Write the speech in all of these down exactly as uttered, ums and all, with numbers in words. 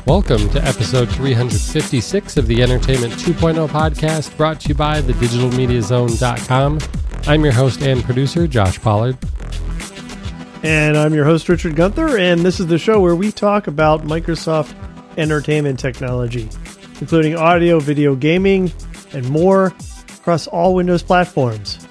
Welcome to episode three fifty-six of the Entertainment two point oh podcast, brought to you by the digital media zone dot com. I'm your host and producer, Josh Pollard. And I'm your host, Richard Gunther, and this is the show where we talk about Microsoft entertainment technology, including audio, video, gaming, and more across all Windows platforms.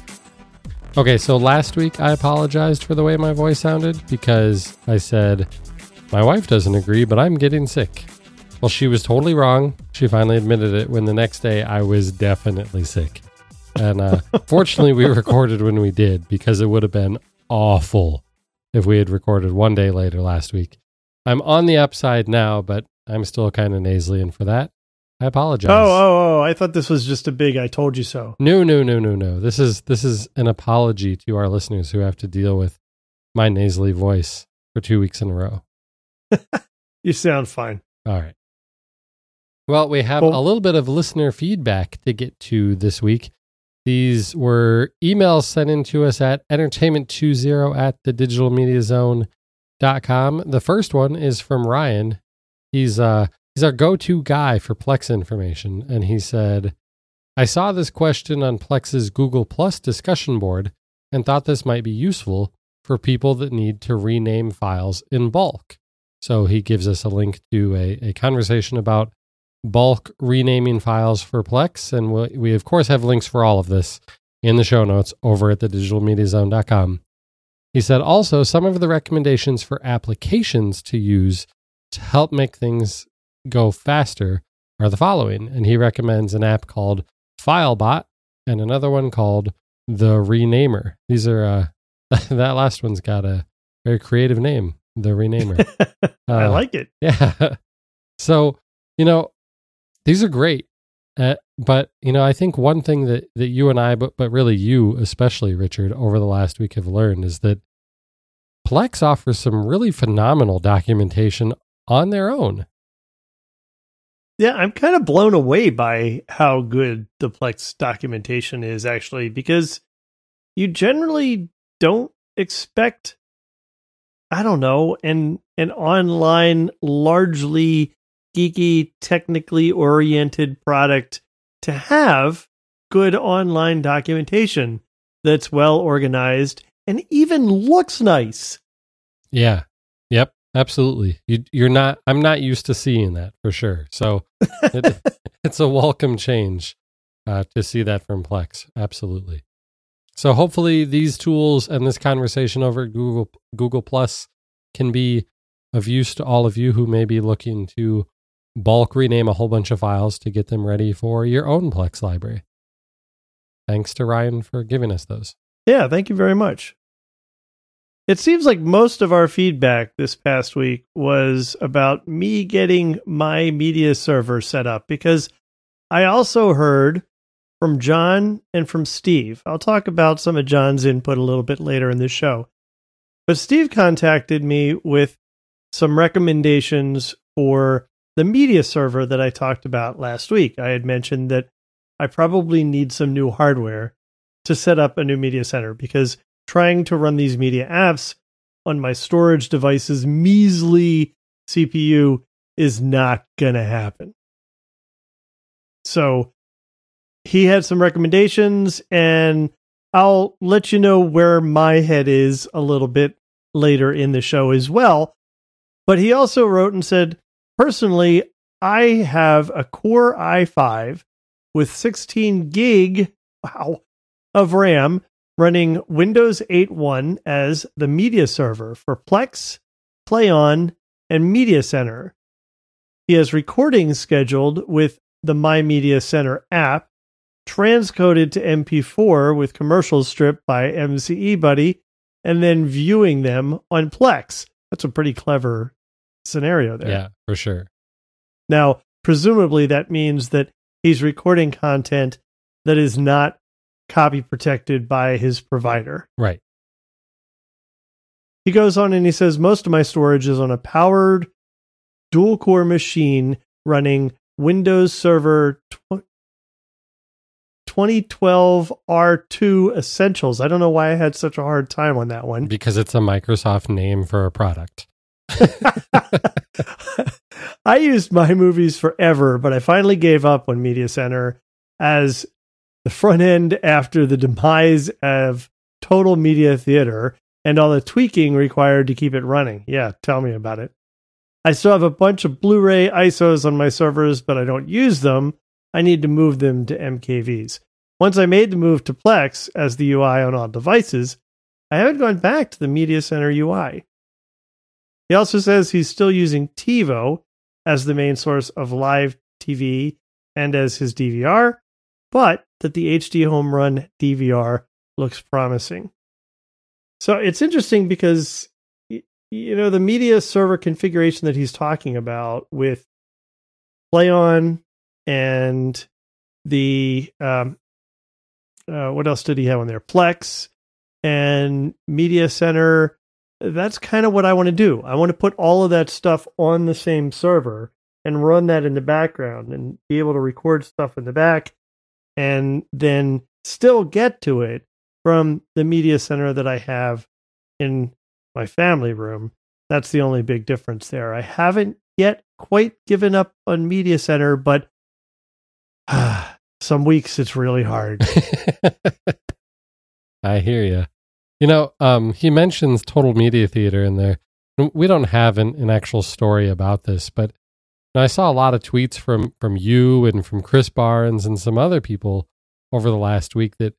Okay, so last week I apologized for the way my voice sounded because I said, my wife doesn't agree, but I'm getting sick. Well, she was totally wrong. She finally admitted it when the next day I was definitely sick. And uh, fortunately, we recorded when we did, because it would have been awful if we had recorded one day later last week. I'm on the upside now, but I'm still kind of nasally, and for that, I apologize. Oh, oh, oh, I thought this was just a big I told you so. No, no, no, no, no. This is this is an apology to our listeners who have to deal with my nasally voice for two weeks in a row. You sound fine. All right. Well, we have Well, a little bit of listener feedback to get to this week. These were emails sent in to us at entertainment twenty at the digital media zone dot com. The first one is from Ryan. He's uh he's our go-to guy for Plex information, and he said, I saw this question on Plex's Google Plus discussion board and thought this might be useful for people that need to rename files in bulk. So he gives us a link to a, a conversation about bulk renaming files for Plex. And we, we, of course, have links for all of this in the show notes over at the digital media zone dot com. He said also some of the recommendations for applications to use to help make things go faster are the following. And he recommends an app called FileBot and another one called The Renamer. These are, uh, that last one's got a very creative name. The Renamer. Uh, I like it. Yeah. So, you know, these are great. Uh, but, you know, I think one thing that, that you and I, but, but really you, especially Richard, over the last week have learned is that Plex offers some really phenomenal documentation on their own. Yeah, I'm kind of blown away by how good the Plex documentation is, actually, because you generally don't expect, I don't know, an an online, largely geeky, technically oriented product to have good online documentation that's well organized and even looks nice. Yeah. Yep. Absolutely. You, you're not, I'm not used to seeing that for sure. So it, it's a welcome change uh, to see that from Plex. Absolutely. So hopefully these tools and this conversation over at Google Google Plus can be of use to all of you who may be looking to bulk rename a whole bunch of files to get them ready for your own Plex library. Thanks to Ryan for giving us those. Yeah, thank you very much. It seems like most of our feedback this past week was about me getting my media server set up, because I also heard from John and from Steve. I'll talk about some of John's input a little bit later in the show. But Steve contacted me with some recommendations for the media server that I talked about last week. I had mentioned that I probably need some new hardware to set up a new media center, because trying to run these media apps on my storage device's measly C P U is not going to happen. So he had some recommendations, and I'll let you know where my head is a little bit later in the show as well. But he also wrote and said, personally, I have a Core i five with sixteen gig wow, of RAM running Windows eight point one as the media server for Plex, PlayOn, and Media Center. He has recordings scheduled with the My Media Center app, transcoded to M P four with commercials stripped by M C E Buddy, and then viewing them on Plex. That's a pretty clever scenario there. Yeah, for sure. Now, presumably that means that he's recording content that is not copy protected by his provider. Right. He goes on and he says, most of my storage is on a powered dual core machine running Windows Server twenty twelve R two Essentials. I don't know why I had such a hard time on that one. Because it's a Microsoft name for a product. I used My Movies forever, but I finally gave up on Media Center as the front end after the demise of Total Media Theater and all the tweaking required to keep it running. Yeah, tell me about it. I still have a bunch of Blu-ray I S Os on my servers, but I don't use them. I need to move them to M K Vs. Once I made the move to Plex as the U I on all devices, I haven't gone back to the Media Center U I. He also says he's still using TiVo as the main source of live T V and as his D V R, but that the H D Home Run D V R looks promising. So it's interesting because, you know, the media server configuration that he's talking about with PlayOn and the, um, uh, what else did he have on there? Plex and Media Center. That's kind of what I want to do. I want to put all of that stuff on the same server and run that in the background and be able to record stuff in the back and then still get to it from the Media Center that I have in my family room. That's the only big difference there. I haven't yet quite given up on Media Center, but uh, some weeks it's really hard. I hear you. You know, um, he mentions Total Media Theater in there. We don't have an, an actual story about this, but I saw a lot of tweets from, from you and from Chris Barnes and some other people over the last week that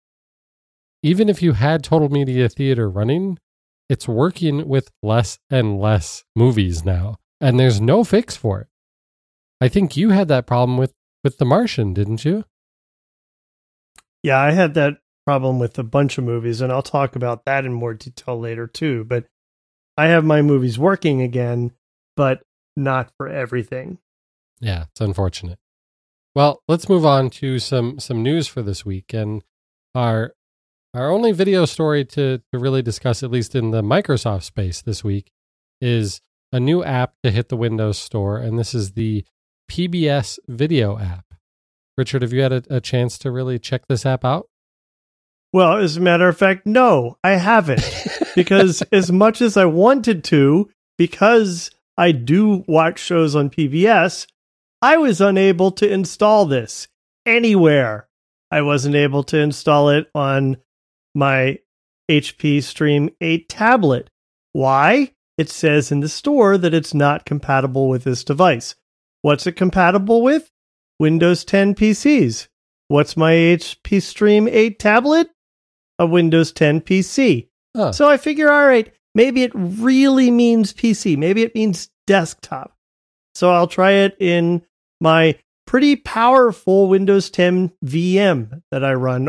even if you had Total Media Theater running, it's working with less and less movies now, and there's no fix for it. I think you had that problem with, with The Martian, didn't you? Yeah, I had that problem with a bunch of movies, and I'll talk about that in more detail later too. But I have My Movies working again, but not for everything. Yeah, it's unfortunate. Well, let's move on to some some news for this week, and our our only video story to to really discuss, at least in the Microsoft space this week, is a new app to hit the Windows Store, and this is the P B S Video app. Richard, have you had a, a chance to really check this app out? Well, as a matter of fact, no, I haven't. Because as much as I wanted to, because I do watch shows on P B S, I was unable to install this anywhere. I wasn't able to install it on my H P Stream eight tablet. Why? It says in the store that it's not compatible with this device. What's it compatible with? Windows ten P Cs. What's my H P Stream eight tablet? A Windows ten P C. Huh. So I figure, all right, maybe it really means P C. Maybe it means desktop. So I'll try it in my pretty powerful Windows ten V M that I run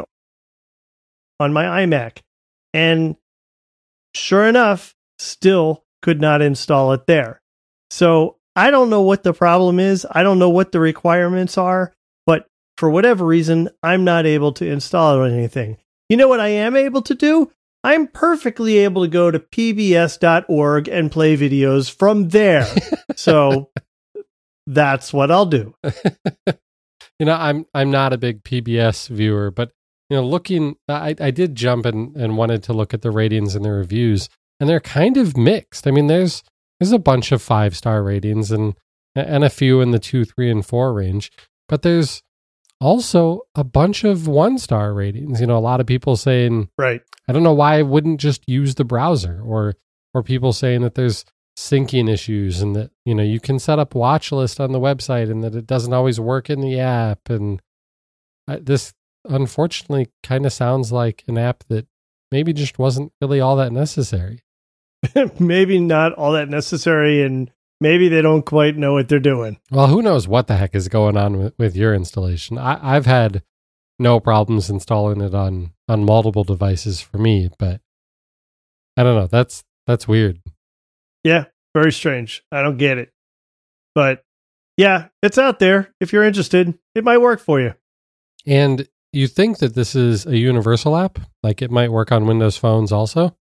on my iMac. And sure enough, still could not install it there. So I don't know what the problem is. I don't know what the requirements are. But for whatever reason, I'm not able to install it on anything. You know what I am able to do? I'm perfectly able to go to P B S dot org and play videos from there. So that's what I'll do. You know, I'm I'm not a big P B S viewer, but you know, looking, I, I did jump and, and wanted to look at the ratings and the reviews, and they're kind of mixed. I mean, there's there's a bunch of five star ratings and and a few in the two, three, and four range, but there's also a bunch of one star ratings. You know, a lot of people saying, right, I don't know why I wouldn't just use the browser, or or people saying that there's syncing issues and that, you know, you can set up watch list on the website and that it doesn't always work in the app. And I, this unfortunately kind of sounds like an app that maybe just wasn't really all that necessary. Maybe not all that necessary, and maybe they don't quite know what they're doing. Well, who knows what the heck is going on with, with your installation. I, I've had no problems installing it on, on multiple devices for me, but I don't know. That's that's weird. Yeah, very strange. I don't get it. But yeah, it's out there. If you're interested, it might work for you. And you think that this is a universal app? Like it might work on Windows phones also?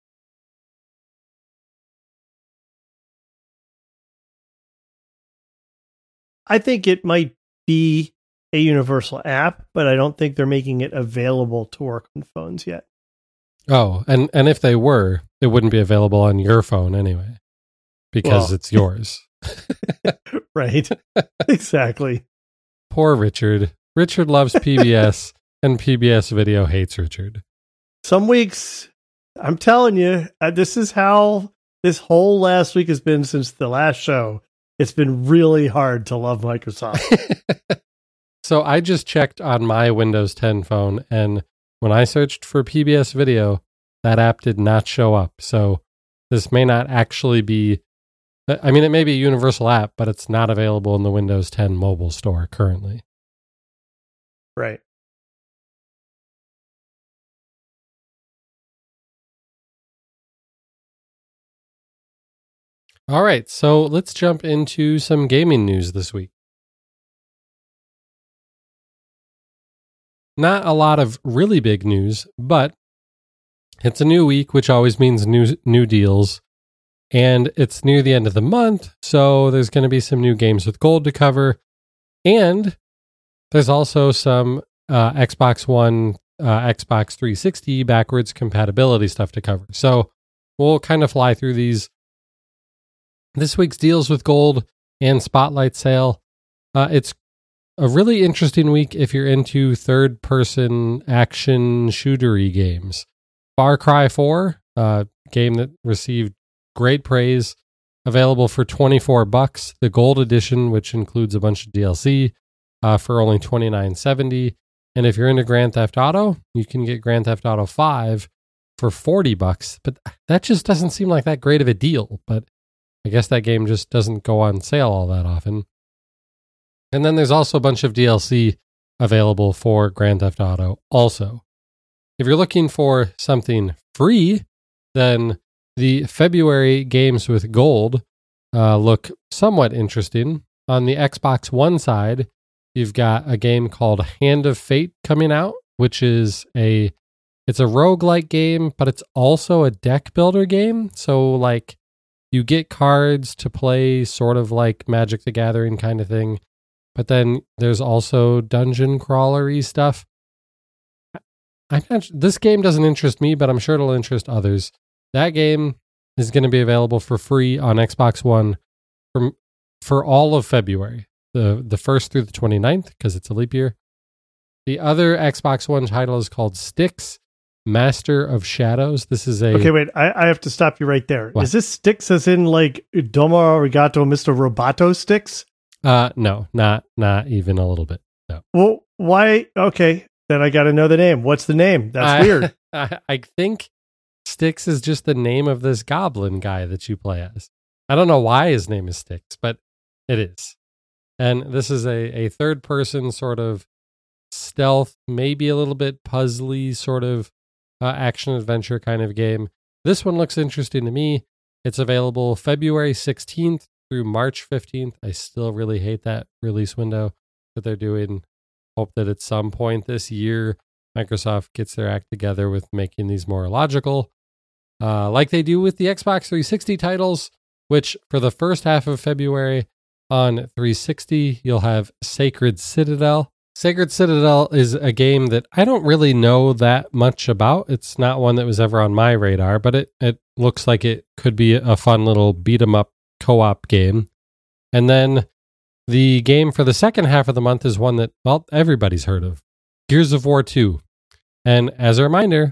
I think it might be a universal app, but I don't think they're making it available to work on phones yet. Oh, and, and if they were, it wouldn't be available on your phone anyway, because well, it's yours. Right. Exactly. Poor Richard. Richard loves P B S, and P B S Video hates Richard. Some weeks, I'm telling you, uh, this is how this whole last week has been since the last show. It's been really hard to love Microsoft. So I just checked on my Windows ten phone, and when I searched for P B S Video, that app did not show up. So this may not actually be, I mean, it may be a universal app, but it's not available in the Windows ten mobile store currently. Right. All right, so let's jump into some gaming news this week. Not a lot of really big news, but it's a new week, which always means new new deals. And it's near the end of the month, so there's going to be some new games with gold to cover. And there's also some uh, Xbox One, uh, Xbox three sixty backwards compatibility stuff to cover. So we'll kind of fly through these. This week's deals with gold and spotlight sale. Uh, it's a really interesting week if you're into third-person action shootery games. Far Cry four, a uh, game that received great praise, available for twenty-four bucks. The gold edition, which includes a bunch of D L C, uh, for only twenty-nine seventy. And if you're into Grand Theft Auto, you can get Grand Theft Auto five for forty bucks. But that just doesn't seem like that great of a deal. But I guess that game just doesn't go on sale all that often. And then there's also a bunch of D L C available for Grand Theft Auto also. If you're looking for something free, then the February games with gold uh, look somewhat interesting. On the Xbox One side, you've got a game called Hand of Fate coming out, which is a it's a roguelike game, but it's also a deck builder game. So like you get cards to play sort of like Magic the Gathering kind of thing. But then there's also dungeon crawlery stuff. I'm not, this game doesn't interest me, but I'm sure it'll interest others. That game is going to be available for free on Xbox One for, for all of February. The the first through the twenty-ninth, because it's a leap year. The other Xbox One title is called Styx, Master of Shadows. This is a... Okay, wait, I, I have to stop you right there. What? Is this Styx as in like Domo Arigato Mister Roboto Styx? Uh, no, not not even a little bit. No. Well, why? Okay, then I got to know the name. What's the name? That's I, weird. I, I think Styx is just the name of this goblin guy that you play as. I don't know why his name is Styx, but it is. And this is a, a third-person sort of stealth, maybe a little bit puzzly sort of uh, action-adventure kind of game. This one looks interesting to me. It's available February sixteenth through March fifteenth. I still really hate that release window that they're doing. Hope that at some point this year, Microsoft gets their act together with making these more logical. Uh, like they do with the Xbox three sixty titles, which for the first half of February on three sixty, you'll have Sacred Citadel. Sacred Citadel is a game that I don't really know that much about. It's not one that was ever on my radar, but it, it looks like it could be a fun little beat-em-up co-op game. And then the game for the second half of the month is one that, well, everybody's heard of. Gears of War two. And as a reminder,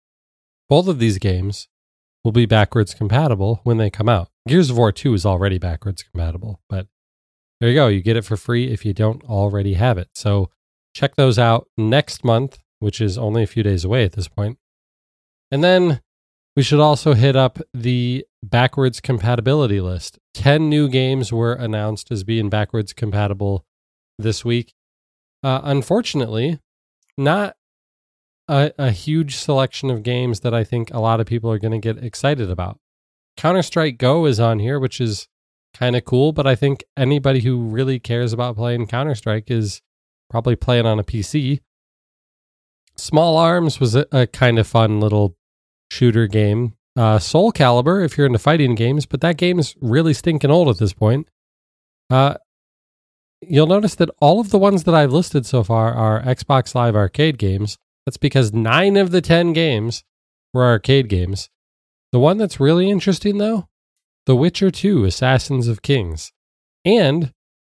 both of these games will be backwards compatible when they come out. Gears of War two is already backwards compatible, but there you go. You get it for free if you don't already have it. So check those out next month, which is only a few days away at this point. And then we should also hit up the backwards compatibility list. ten new games were announced as being backwards compatible this week. Uh, unfortunately, not a, a huge selection of games that I think a lot of people are going to get excited about. Counter-Strike Go is on here, which is kind of cool, but I think anybody who really cares about playing Counter-Strike is probably playing on a P C. Small Arms was a, a kind of fun little shooter game. Uh, Soul Calibur, if you're into fighting games, but that game is really stinking old at this point. Uh, you'll notice that all of the ones that I've listed so far are Xbox Live Arcade games. That's because nine of the ten games were arcade games. The one that's really interesting, though, The Witcher two, Assassins of Kings. And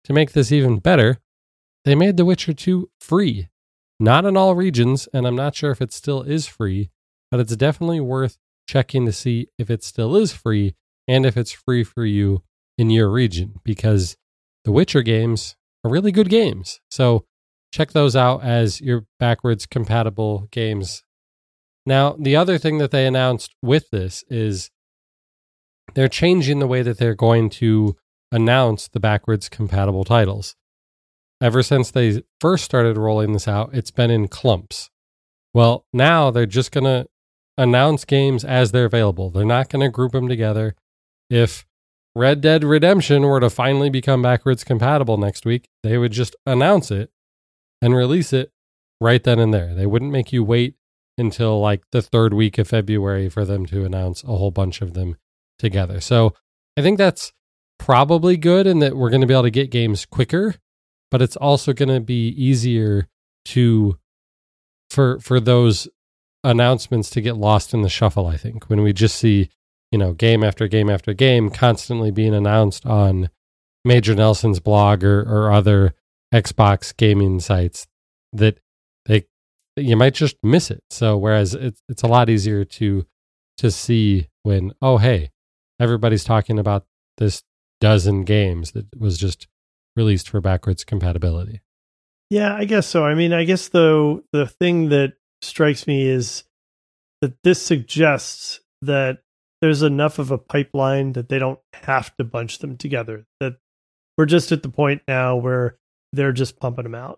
to make this even better, they made The Witcher two free. Not in all regions, and I'm not sure if it still is free, but it's definitely worth checking to see if it still is free and if it's free for you in your region, because the Witcher games are really good games. So check those out as your backwards compatible games. Now, the other thing that they announced with this is they're changing the way that they're going to announce the backwards compatible titles. Ever since they first started rolling this out, it's been in clumps. Well, now they're just going to announce games as they're available. They're not going to group them together. If Red Dead Redemption were to finally become backwards compatible next week, they would just announce it and release it right then and there. They wouldn't make you wait until like the third week of February for them to announce a whole bunch of them together. So I think that's probably good in that we're going to be able to get games quicker, but it's also going to be easier to for for those announcements to get lost in the shuffle, I think, when we just see, you know, game after game after game constantly being announced on Major Nelson's blog or, or other Xbox gaming sites, that they you might just miss it. So whereas it's it's a lot easier to to see when, oh hey, everybody's talking about this dozen games that was just released for backwards compatibility. Yeah, I guess so. I mean, I guess though the thing that strikes me is that this suggests that there's enough of a pipeline that they don't have to bunch them together. That we're just at the point now where they're just pumping them out.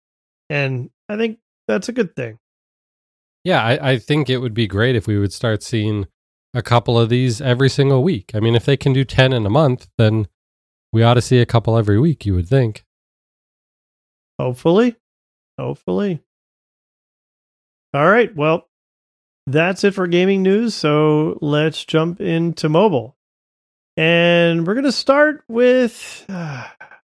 And I think that's a good thing. Yeah, I, I think it would be great if we would start seeing a couple of these every single week. I mean, if they can do ten in a month, then we ought to see a couple every week, you would think. Hopefully. Hopefully. All right. Well, that's it for gaming news. So let's jump into mobile. And we're going to start with uh,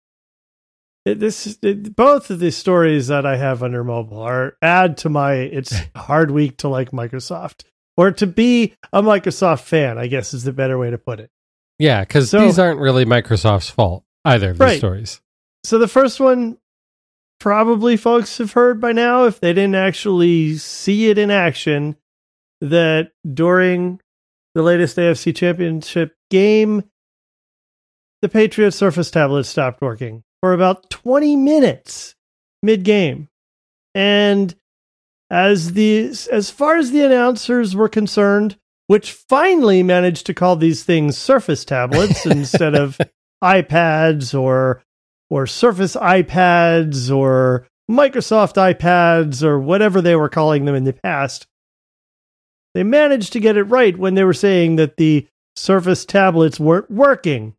this. It, both of the stories that I have under mobile are add to my it's hard week to like Microsoft, or to be a Microsoft fan, I guess is the better way to put it. Yeah, because so, these aren't really Microsoft's fault, either of these right. stories. So the first one, probably folks have heard by now, if they didn't actually see it in action, that during the latest A F C Championship game, the Patriot Surface tablet stopped working for about twenty minutes mid-game. And as the as far as the announcers were concerned, which finally managed to call these things Surface tablets instead of iPads or or Surface iPads or Microsoft iPads or whatever they were calling them in the past, they managed to get it right when they were saying that the Surface tablets weren't working.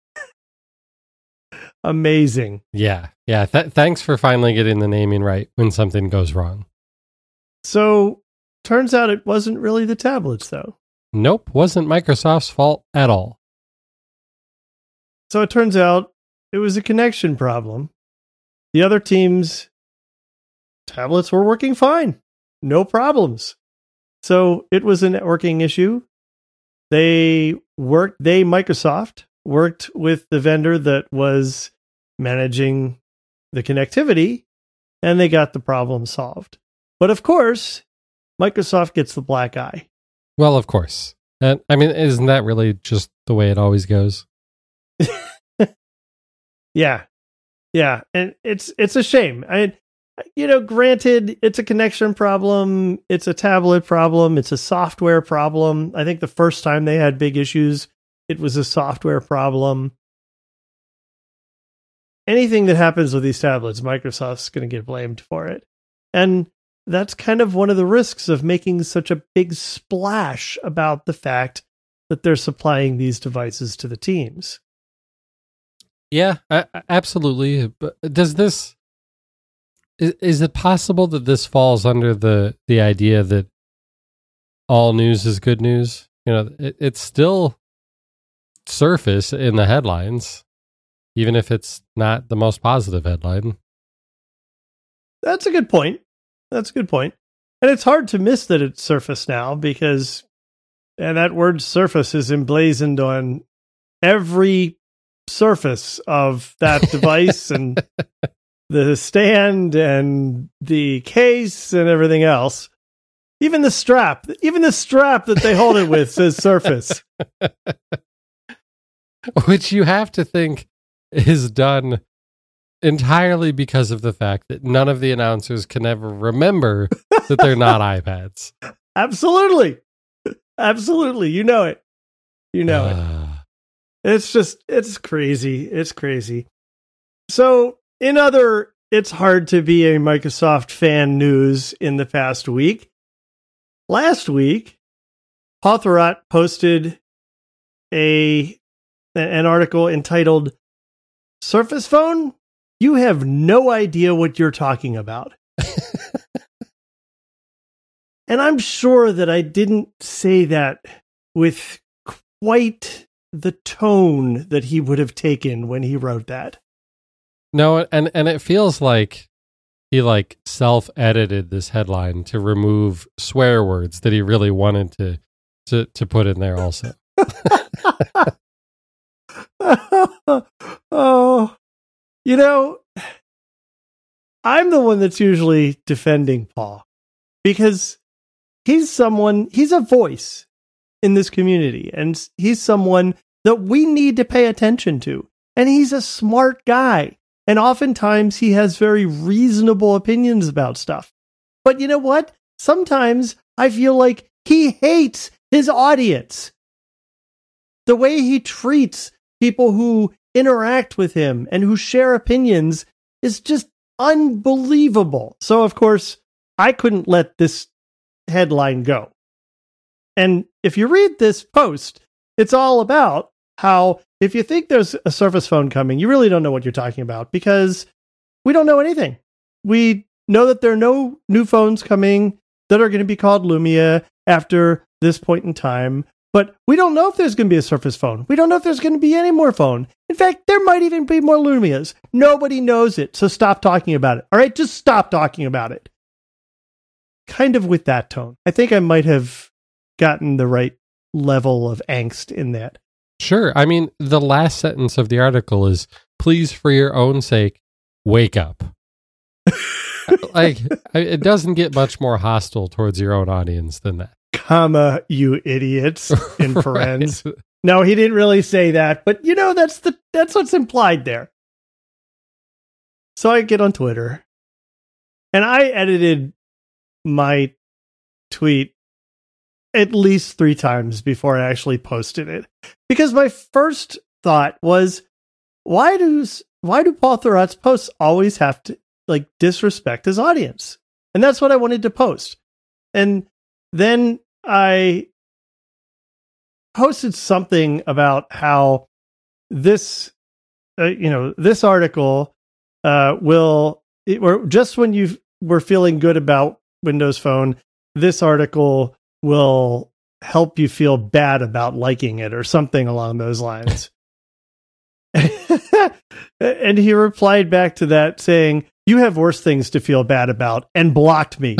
Amazing. Yeah, yeah. Th- thanks for finally getting the naming right when something goes wrong. So, turns out it wasn't really the tablets, though. Nope, wasn't Microsoft's fault at all. So it turns out it was a connection problem. The other team's tablets were working fine. No problems. So it was a networking issue. They worked, they, Microsoft, worked with the vendor that was managing the connectivity, and they got the problem solved. But of course, Microsoft gets the black eye. Well, of course. Uh, I mean, isn't that really just the way it always goes? Yeah. Yeah. And it's it's a shame. I you know, granted, it's a connection problem, it's a tablet problem, it's a software problem. I think the first time they had big issues, it was a software problem. Anything that happens with these tablets, Microsoft's going to get blamed for it. And that's kind of one of the risks of making such a big splash about the fact that they're supplying these devices to the teams. Yeah, I, absolutely. But does this is, is it possible that this falls under the the idea that all news is good news? You know, it, it's still Surface in the headlines, even if it's not the most positive headline. That's a good point. That's a good point. And it's hard to miss that it's Surface now, because and that word Surface is emblazoned on every surface of that device and the stand and the case and everything else. Even the strap, even the strap that they hold it with says Surface. Which you have to think is done entirely because of the fact that none of the announcers can ever remember that they're not iPads. Absolutely. Absolutely. You know it. You know uh. it. It's just, it's crazy. It's crazy. So, in other, it's hard to be a Microsoft fan news in the past week. Last week, Paul Thurrott posted a an article entitled Surface Phone? You have no idea what you're talking about. And I'm sure that I didn't say that with quite the tone that he would have taken when he wrote that. No, and, and it feels like he like self-edited this headline to remove swear words that he really wanted to to, to put in there also. Oh, you know, I'm the one that's usually defending Paul because he's someone, he's a voice in this community, and he's someone that we need to pay attention to. And he's a smart guy. And oftentimes he has very reasonable opinions about stuff. But you know what? Sometimes I feel like he hates his audience. The way he treats people who interact with him and who share opinions is just unbelievable. So, of course, I couldn't let this headline go. And if you read this post, it's all about how if you think there's a Surface Phone coming, you really don't know what you're talking about because we don't know anything. We know that there are no new phones coming that are going to be called Lumia after this point in time, but we don't know if there's going to be a Surface Phone. We don't know if there's going to be any more phone. In fact, there might even be more Lumias. Nobody knows it, so stop talking about it. All right, just stop talking about it. Kind of with that tone. I think I might have gotten the right level of angst in that. Sure. I mean, the last sentence of the article is, please, for your own sake, wake up. Like, it doesn't get much more hostile towards your own audience than that. Comma, you idiots, in parens. Right. No, he didn't really say that, but you know, that's the that's what's implied there. So I get on Twitter, and I edited my tweet at least three times before I actually posted it. Because my first thought was, why do why do Paul Thurrott's posts always have to like disrespect his audience? And that's what I wanted to post. And then I posted something about how this, uh, you know, this article uh, will, it, or just when you were feeling good about Windows Phone, this article will help you feel bad about liking it or something along those lines. And he replied back to that saying, you have worse things to feel bad about, and blocked me.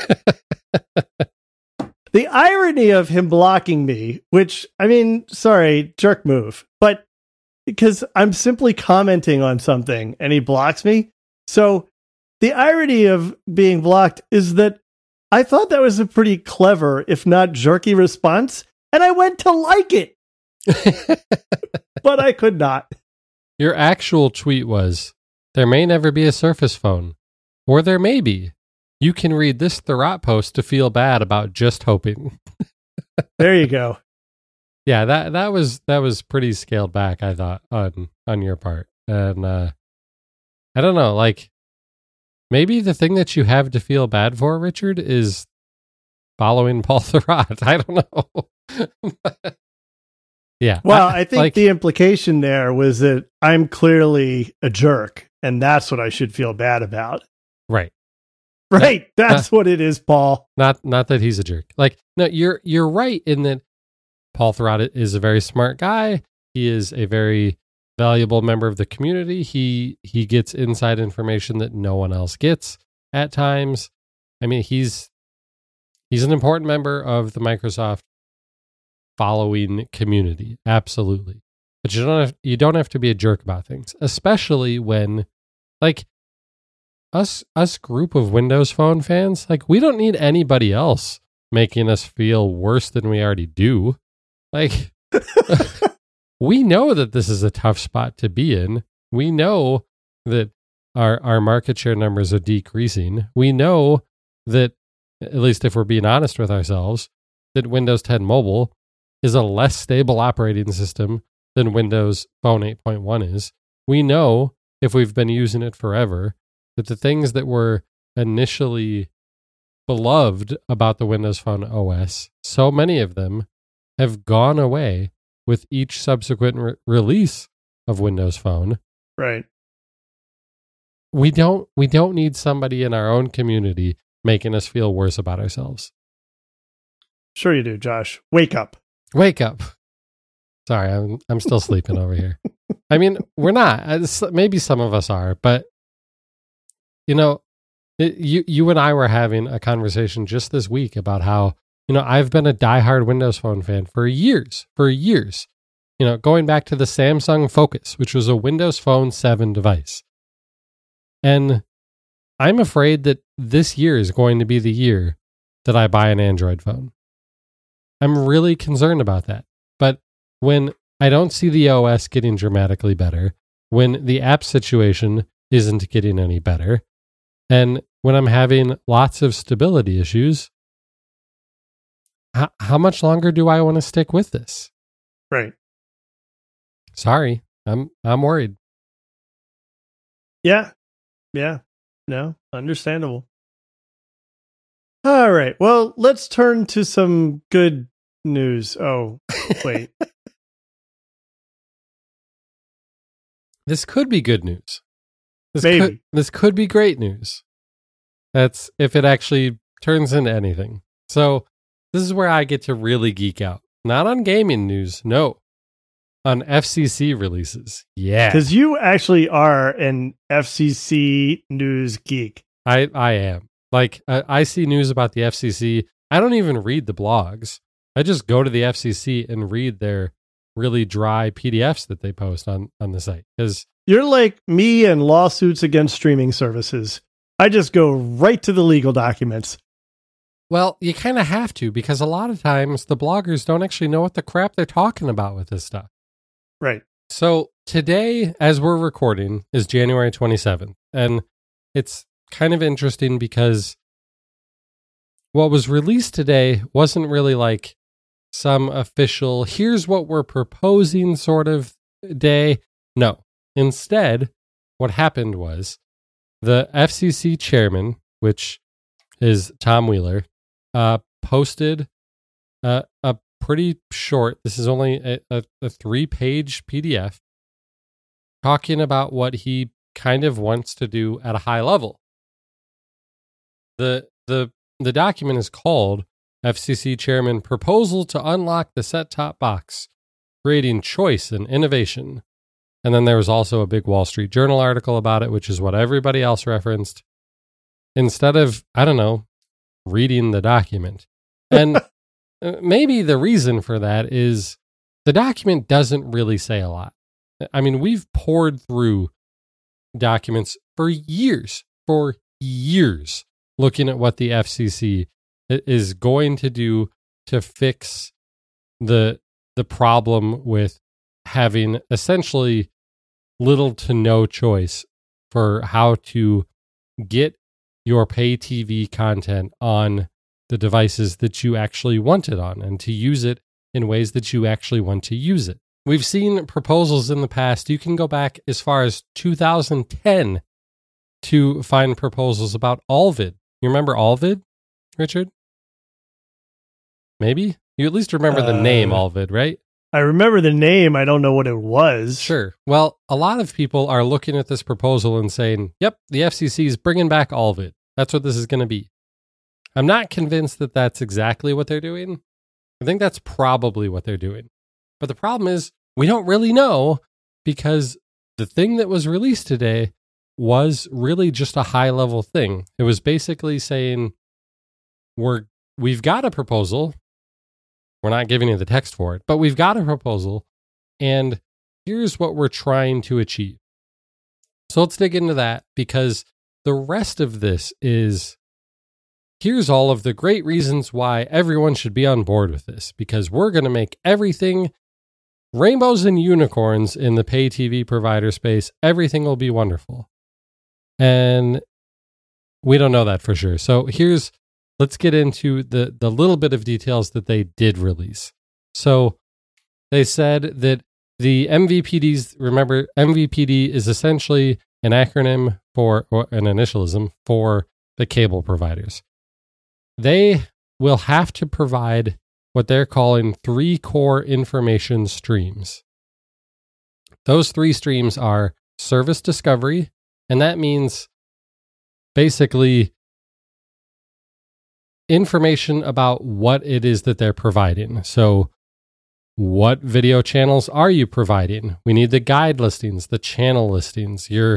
The irony of him blocking me, which, I mean, sorry, jerk move, but because I'm simply commenting on something and he blocks me. So the irony of being blocked is that I thought that was a pretty clever, if not jerky response, and I went to like it. But I could not. Your actual tweet was, there may never be a Surface Phone, or there may be. You can read this Thurrott post to feel bad about just hoping. There you go. Yeah, that that was that was pretty scaled back, I thought, on on your part. And uh, I don't know, like, maybe the thing that you have to feel bad for, Richard, is following Paul Thurrott. I don't know. Yeah. Well, I, I think like, the implication there was that I'm clearly a jerk, and that's what I should feel bad about. Right. Right. Not, that's not, what it is, Paul. Not not that he's a jerk. Like, no, you're you're right in that Paul Thurrott is a very smart guy. He is a very valuable member of the community. He he gets inside information that no one else gets at times. I mean, he's he's an important member of the Microsoft following community. Absolutely. but you don't have, you don't have to be a jerk about things, especially when, like, us us group of Windows Phone fans, like, we don't need anybody else making us feel worse than we already do. Like, we know that this is a tough spot to be in. We know that our our market share numbers are decreasing. We know that, at least if we're being honest with ourselves, that Windows ten Mobile is a less stable operating system than Windows Phone eight point one is. We know, if we've been using it forever, that the things that were initially beloved about the Windows Phone O S, so many of them have gone away with each subsequent re- release of Windows Phone. Right. We don't we don't need somebody in our own community making us feel worse about ourselves. Sure you do, Josh. Wake up. Wake up. Sorry, I'm I'm still sleeping over here. I mean, we're not. Maybe some of us are, but you know, it, you you and I were having a conversation just this week about how, you know, I've been a diehard Windows Phone fan for years, for years. You know, going back to the Samsung Focus, which was a Windows Phone seven device. And I'm afraid that this year is going to be the year that I buy an Android phone. I'm really concerned about that. But when I don't see the O S getting dramatically better, when the app situation isn't getting any better, and when I'm having lots of stability issues, how, how much longer do I want to stick with this? Right. Sorry, I'm I'm worried. Yeah. Yeah. No, understandable. All right. Well, let's turn to some good news. Oh, wait. This could be good news. This Maybe. Could, this could be great news. That's if it actually turns into anything. So this is where I get to really geek out. Not on gaming news, no. On F C C releases. Yeah. Because you actually are an F C C news geek. I, I am. Like, I, I see news about the F C C. I don't even read the blogs. I just go to the F C C and read their really dry P D Fs that they post on, on the site. Because you're like me and lawsuits against streaming services. I just go right to the legal documents. Well, you kind of have to, because a lot of times the bloggers don't actually know what the crap they're talking about with this stuff. Right. So today, as we're recording, is January twenty-seventh. And it's kind of interesting because what was released today wasn't really like some official, here's what we're proposing sort of day. No. Instead, what happened was the F C C chairman, which is Tom Wheeler, uh, posted uh, a pretty short, this is only a, a, a three-page P D F, talking about what he kind of wants to do at a high level. The the the document is called F C C Chairman Proposal to Unlock the Set-Top Box, Creating Choice and Innovation. And then there was also a big Wall Street Journal article about it, which is what everybody else referenced. Instead of, I don't know, reading the document. And maybe the reason for that is the document doesn't really say a lot. I mean, we've poured through documents for years, for years, looking at what the F C C is going to do to fix the the problem with having essentially little to no choice for how to get your pay T V content on the devices that you actually want it on, and to use it in ways that you actually want to use it. We've seen proposals in the past. You can go back as far as two thousand ten to find proposals about Allvid. You remember Allvid, Richard? Maybe? You at least remember the uh, name Allvid, right? I remember the name. I don't know what it was. Sure. Well, a lot of people are looking at this proposal and saying, yep, the F C C is bringing back Allvid. That's what this is going to be. I'm not convinced that that's exactly what they're doing. I think that's probably what they're doing. But the problem is, we don't really know, because the thing that was released today was really just a high-level thing. It was basically saying, we're, we've got a proposal. We're not giving you the text for it, but we've got a proposal, and here's what we're trying to achieve. So let's dig into that, because the rest of this is, here's all of the great reasons why everyone should be on board with this, because we're going to make everything rainbows and unicorns in the pay T V provider space. Everything will be wonderful. And we don't know that for sure. So here's, let's get into the, the little bit of details that they did release. So they said that the M V P Ds, remember, M V P D is essentially an acronym for, or an initialism for the cable providers. They will have to provide what they're calling three core information streams. Those three streams are service discovery, and that means basically information about what it is that they're providing. So what video channels are you providing? We need the guide listings, the channel listings. Your,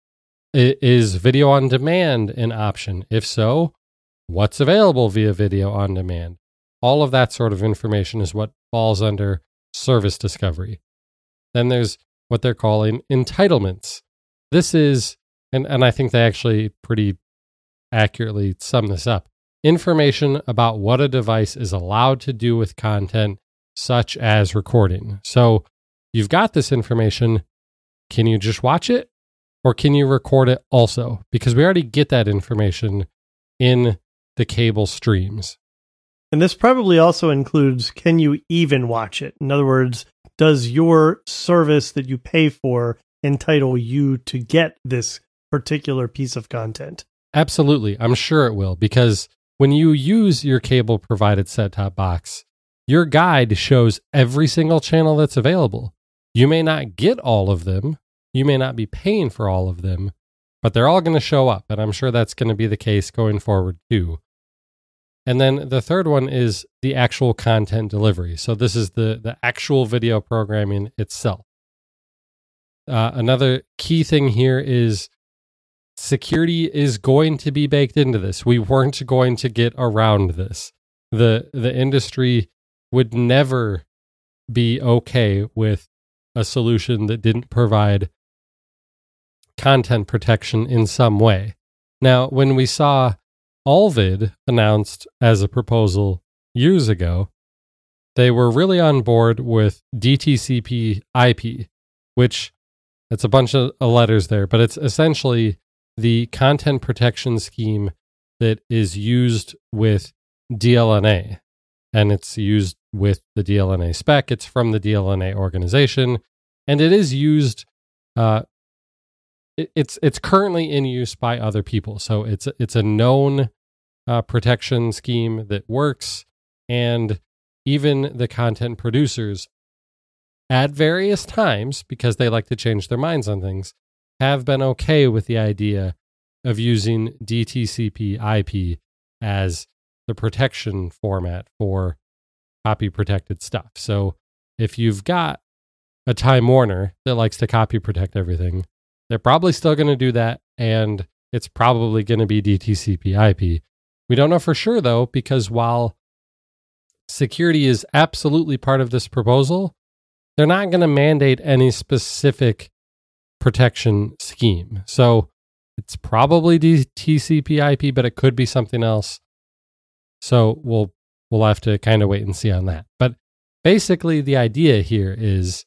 is video on demand an option? If so, what's available via video on demand? All of that sort of information is what falls under service discovery. Then there's what they're calling entitlements. This is, and, and I think they actually pretty accurately sum this up, information about what a device is allowed to do with content, such as recording. So you've got this information. Can you just watch it, or can you record it also? Because we already get that information in the cable streams. And this probably also includes, can you even watch it? In other words, does your service that you pay for entitle you to get this particular piece of content? Absolutely. I'm sure it will, because when you use your cable provided set-top box, your guide shows every single channel that's available. You may not get all of them. You may not be paying for all of them, but they're all going to show up. And I'm sure that's going to be the case going forward too. And then the third one is the actual content delivery. So this is the, the actual video programming itself. Uh, another key thing here is security is going to be baked into this. We weren't going to get around this. The, the industry would never be okay with a solution that didn't provide content protection in some way. Now, when we saw Allvid announced as a proposal years ago, they were really on board with D T C P I P, which it's a bunch of letters there, but it's essentially the content protection scheme that is used with D L N A. And it's used with the D L N A spec. It's from the D L N A organization, and it is used. Uh, it, it's it's currently in use by other people, so it's it's a known uh, protection scheme that works. And even the content producers, at various times, because they like to change their minds on things, have been okay with the idea of using D T C P I P as the protection format for copy protected stuff. So if you've got a Time Warner that likes to copy protect everything, they're probably still going to do that, and it's probably going to be D T C P I P. We don't know for sure, though, because while security is absolutely part of this proposal, they're not going to mandate any specific protection scheme. So it's probably D T C P I P, but it could be something else. So we'll we'll have to kind of wait and see on that. But basically the idea here is,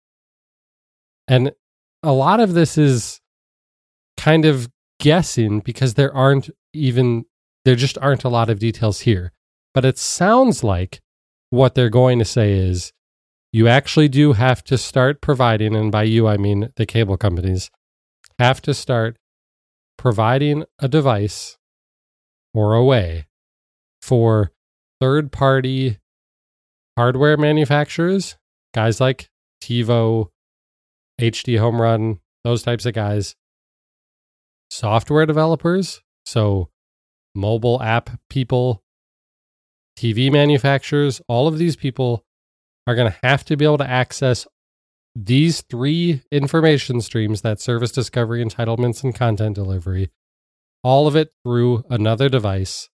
and a lot of this is kind of guessing because there aren't even, there just aren't a lot of details here. But it sounds like what they're going to say is you actually do have to start providing, and by you I mean the cable companies, have to start providing a device or a way for third-party hardware manufacturers, guys like TiVo, H D Home Run, those types of guys, software developers, so mobile app people, T V manufacturers, all of these people are going to have to be able to access these three information streams, that service discovery, entitlements, and content delivery, all of it through another device.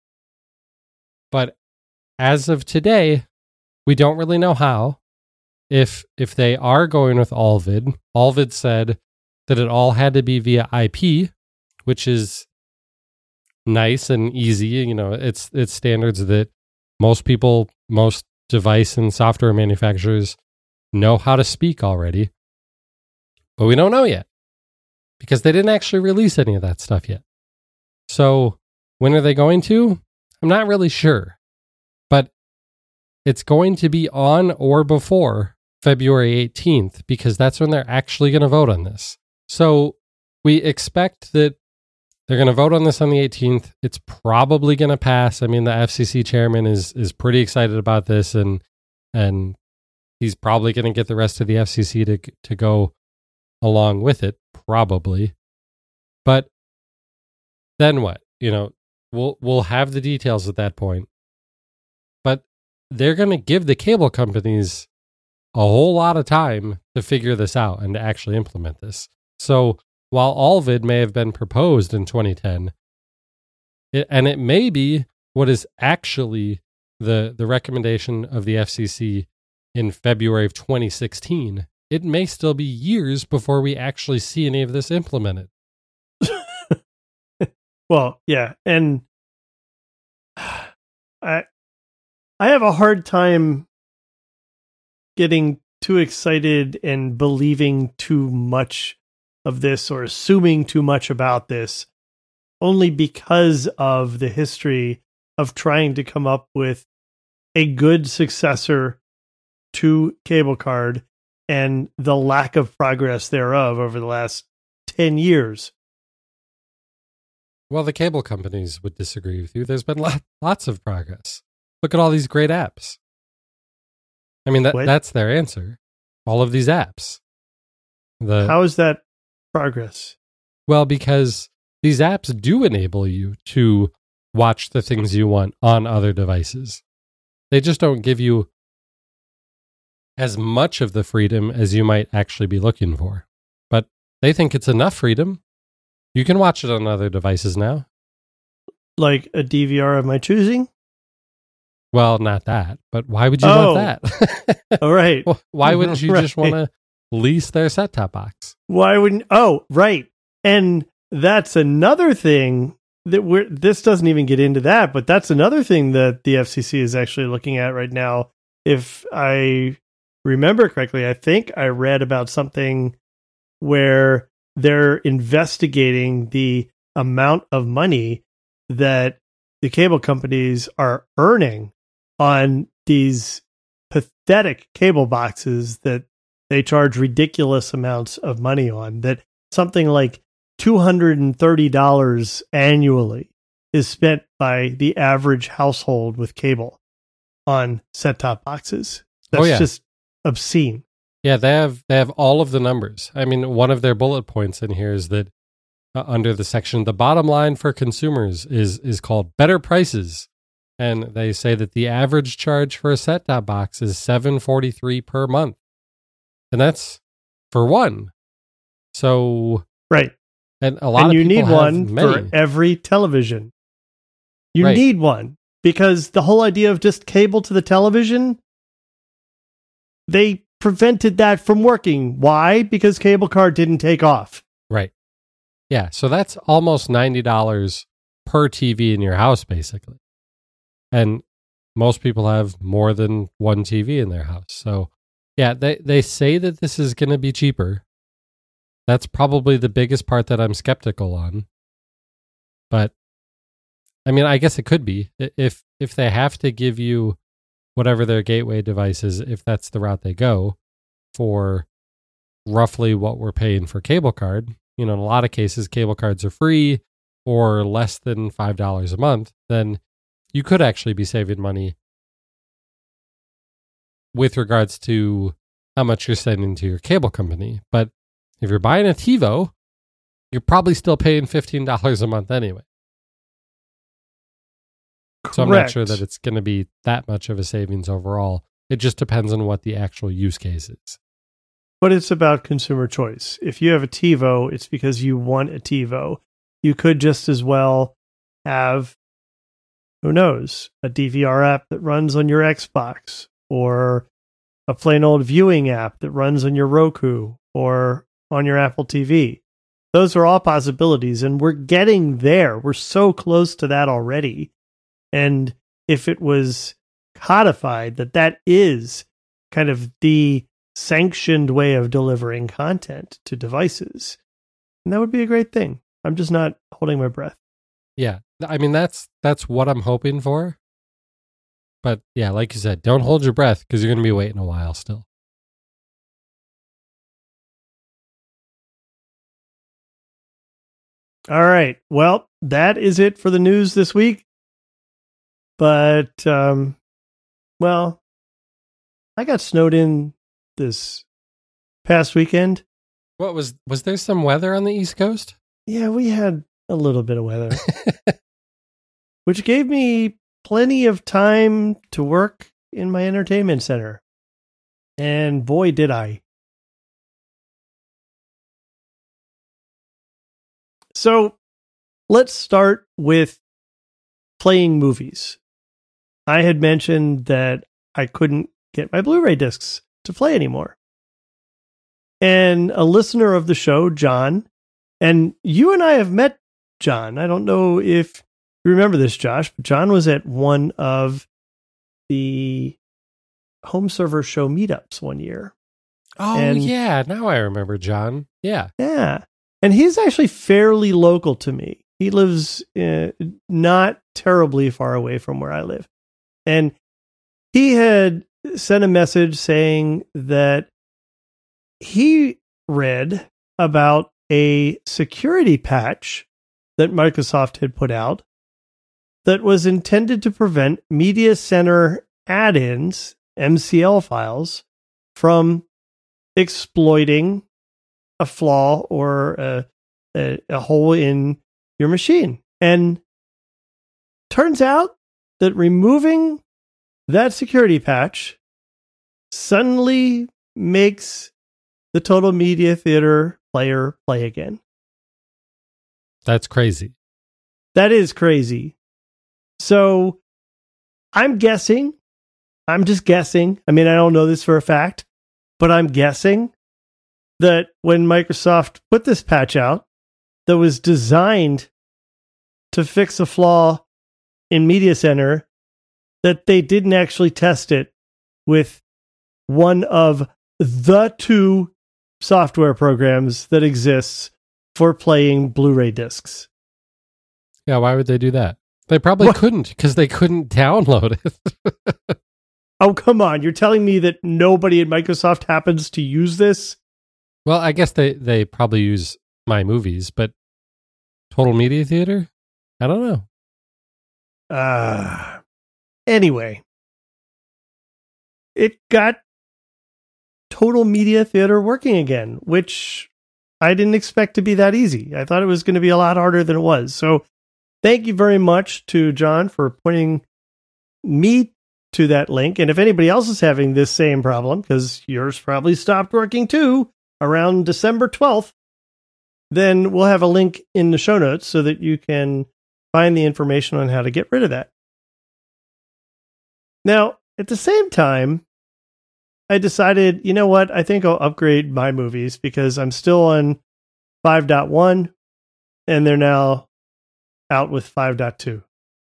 But as of today, we don't really know how. if if they are going with Allvid, Allvid said that it all had to be via I P, which is nice and easy. You know, it's it's standards that most people, most device and software manufacturers know how to speak already. But we don't know yet because they didn't actually release any of that stuff yet. So when are they going to? I'm not really sure. But it's going to be on or before February eighteenth because that's when they're actually going to vote on this. So we expect that they're going to vote on this on the eighteenth. It's probably going to pass. I mean, the F C C chairman is is pretty excited about this, and and he's probably going to get the rest of the F C C to to go along with it, probably. But then what? You know, we'll we'll have the details at that point. But they're going to give the cable companies a whole lot of time to figure this out and to actually implement this. So while Allvid may have been proposed in twenty ten, it, and it may be what is actually the, the recommendation of the F C C in February of twenty sixteen, it may still be years before we actually see any of this implemented. Well, yeah, and I I have a hard time getting too excited and believing too much of this or assuming too much about this, only because of the history of trying to come up with a good successor to Cable Card and the lack of progress thereof over the last ten years. Well, the cable companies would disagree with you. There's been lot, lots of progress. Look at all these great apps. I mean, that, that's their answer. All of these apps. The, How is that progress? Well, because these apps do enable you to watch the things you want on other devices. They just don't give you as much of the freedom as you might actually be looking for. But they think it's enough freedom. You can watch it on other devices now. Like a D V R of my choosing? Well, not that, but why would you oh. want that? All right. Why wouldn't you right. just want to lease their set-top box? Why wouldn't... Oh, right. And that's another thing that we're... This doesn't even get into that, but that's another thing that the F C C is actually looking at right now. If I remember correctly, I think I read about something where they're investigating the amount of money that the cable companies are earning on these pathetic cable boxes that they charge ridiculous amounts of money on, that something like two hundred thirty dollars annually is spent by the average household with cable on set-top boxes. That's oh, yeah. just obscene. Yeah, they have they have all of the numbers. I mean, one of their bullet points in here is that uh, under the section, the bottom line for consumers is is called better prices. And they say that the average charge for a set-top box is seven dollars and forty-three cents per month. And that's for one. So right. And a lot and of you people need have one many. for every television. You right. need one because the whole idea of just cable to the television, they prevented that from working. Why? Because Cable Card didn't take off. Right. Yeah. So that's almost ninety dollars per T V in your house, basically. And most people have more than one T V in their house. So yeah, they, they say that this is going to be cheaper. That's probably the biggest part that I'm skeptical on. But I mean, I guess it could be. If if they have to give you whatever their gateway device is, if that's the route they go, for roughly what we're paying for Cable Card, you know, in a lot of cases, cable cards are free or less than five dollars a month, then you could actually be saving money with regards to how much you're sending to your cable company. But if you're buying a TiVo, you're probably still paying fifteen dollars a month anyway. Correct. So I'm not sure that it's going to be that much of a savings overall. It just depends on what the actual use case is. But it's about consumer choice. If you have a TiVo, it's because you want a TiVo. You could just as well have, who knows, a D V R app that runs on your Xbox or a plain old viewing app that runs on your Roku or on your Apple T V. Those are all possibilities, and we're getting there. We're so close to that already. And if it was codified that that is kind of the sanctioned way of delivering content to devices, and that would be a great thing. I'm just not holding my breath. Yeah. I mean, that's that's what I'm hoping for. But yeah, like you said, don't hold your breath because you're going to be waiting a while still. All right. Well, that is it for the news this week. But, um, well, I got snowed in this past weekend. What was, was there some weather on the East Coast? Yeah, we had a little bit of weather, which gave me plenty of time to work in my entertainment center. And boy, did I. So let's start with playing movies. I had mentioned that I couldn't get my Blu-ray discs to play anymore. And a listener of the show, John, and you and I have met John. I don't know if you remember this, Josh, but John was at one of the home server show meetups one year. Oh, and, yeah. Now I remember John. Yeah. Yeah. And he's actually fairly local to me. He lives uh, not terribly far away from where I live. And he had sent a message saying that he read about a security patch that Microsoft had put out that was intended to prevent Media Center add-ins, M C L files, from exploiting a flaw or a, a, a hole in your machine. And turns out that removing that security patch suddenly makes the Total Media Theater player play again. That's crazy. That is crazy. So I'm guessing, I'm just guessing. I mean, I don't know this for a fact, but I'm guessing that when Microsoft put this patch out that was designed to fix a flaw in Media Center, that they didn't actually test it with one of the two software programs that exists for playing Blu-ray discs. Yeah, why would they do that? They probably what? couldn't because they couldn't download it. Oh, come on. You're telling me that nobody at Microsoft happens to use this? Well, I guess they, they probably use My Movies, but Total Media Theater? I don't know. Uh, anyway, it got Total Media Theater working again, which I didn't expect to be that easy. I thought it was going to be a lot harder than it was. So thank you very much to John for pointing me to that link. And if anybody else is having this same problem, because yours probably stopped working too around December twelfth, then we'll have a link in the show notes so that you can find the information on how to get rid of that. Now, at the same time, I decided, you know what, I think I'll upgrade My Movies because I'm still on five point one and they're now out with five point two.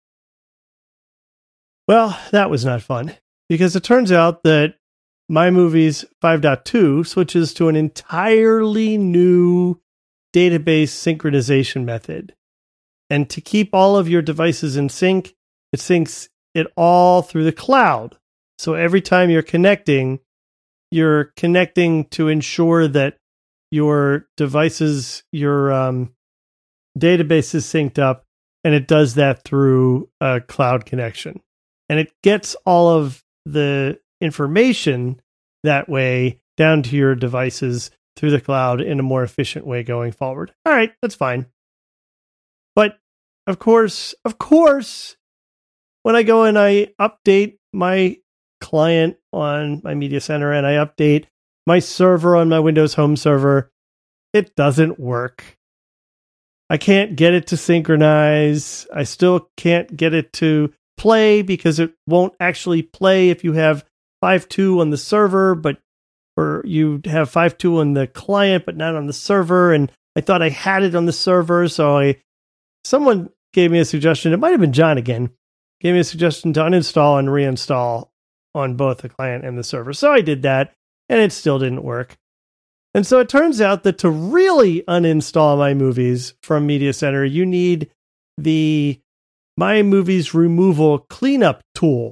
Well, that was not fun because it turns out that My Movies five point two switches to an entirely new database synchronization method. And to keep all of your devices in sync, it syncs it all through the cloud. So every time you're connecting, you're connecting to ensure that your devices, your um, database is synced up, and it does that through a cloud connection. And it gets all of the information that way down to your devices through the cloud in a more efficient way going forward. All right, that's fine. But of course, of course, when I go and I update my client on my Media Center and I update my server on my Windows Home server, it doesn't work. I can't get it to synchronize. I still can't get it to play because it won't actually play if you have five point two on the server, but or you have five point two on the client, but not on the server. And I thought I had it on the server. So I, someone gave me a suggestion. It might have been John again, gave me a suggestion to uninstall and reinstall on both the client and the server. So I did that and it still didn't work. And so it turns out that to really uninstall my movies from Media Center, you need the My Movies Removal Cleanup tool,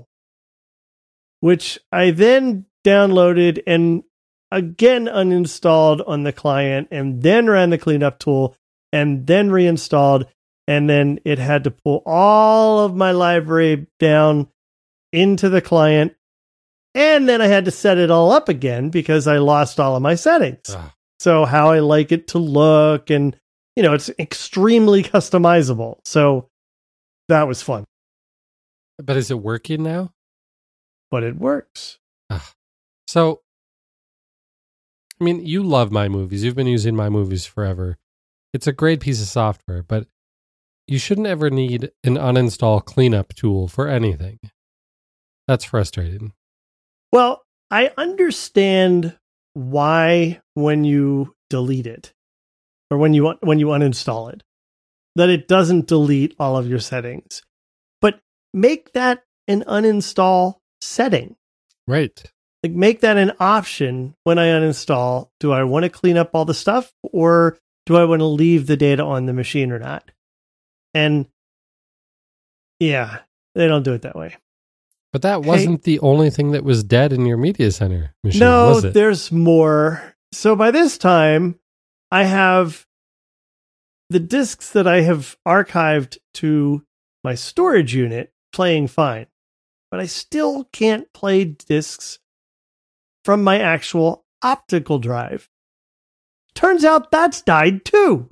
which I then downloaded and again uninstalled on the client and then ran the cleanup tool and then reinstalled. And then it had to pull all of my library down into the client. And then I had to set it all up again because I lost all of my settings. Ugh. So how I like it to look, and, you know, it's extremely customizable. So that was fun. But is it working now? But it works. Ugh. So, I mean, you love My Movies. You've been using My Movies forever. It's a great piece of software, but you shouldn't ever need an uninstall cleanup tool for anything. That's frustrating. Well, I understand why when you delete it or when you when you uninstall it, that it doesn't delete all of your settings. But make that an uninstall setting. Right. Like make that an option when I uninstall. Do I want to clean up all the stuff or do I want to leave the data on the machine or not? And yeah, they don't do it that way. But that wasn't hey, the only thing that was dead in your Media Center machine, no, was it? There's more. So by this time, I have the discs that I have archived to my storage unit playing fine. But I still can't play discs from my actual optical drive. Turns out that's died too.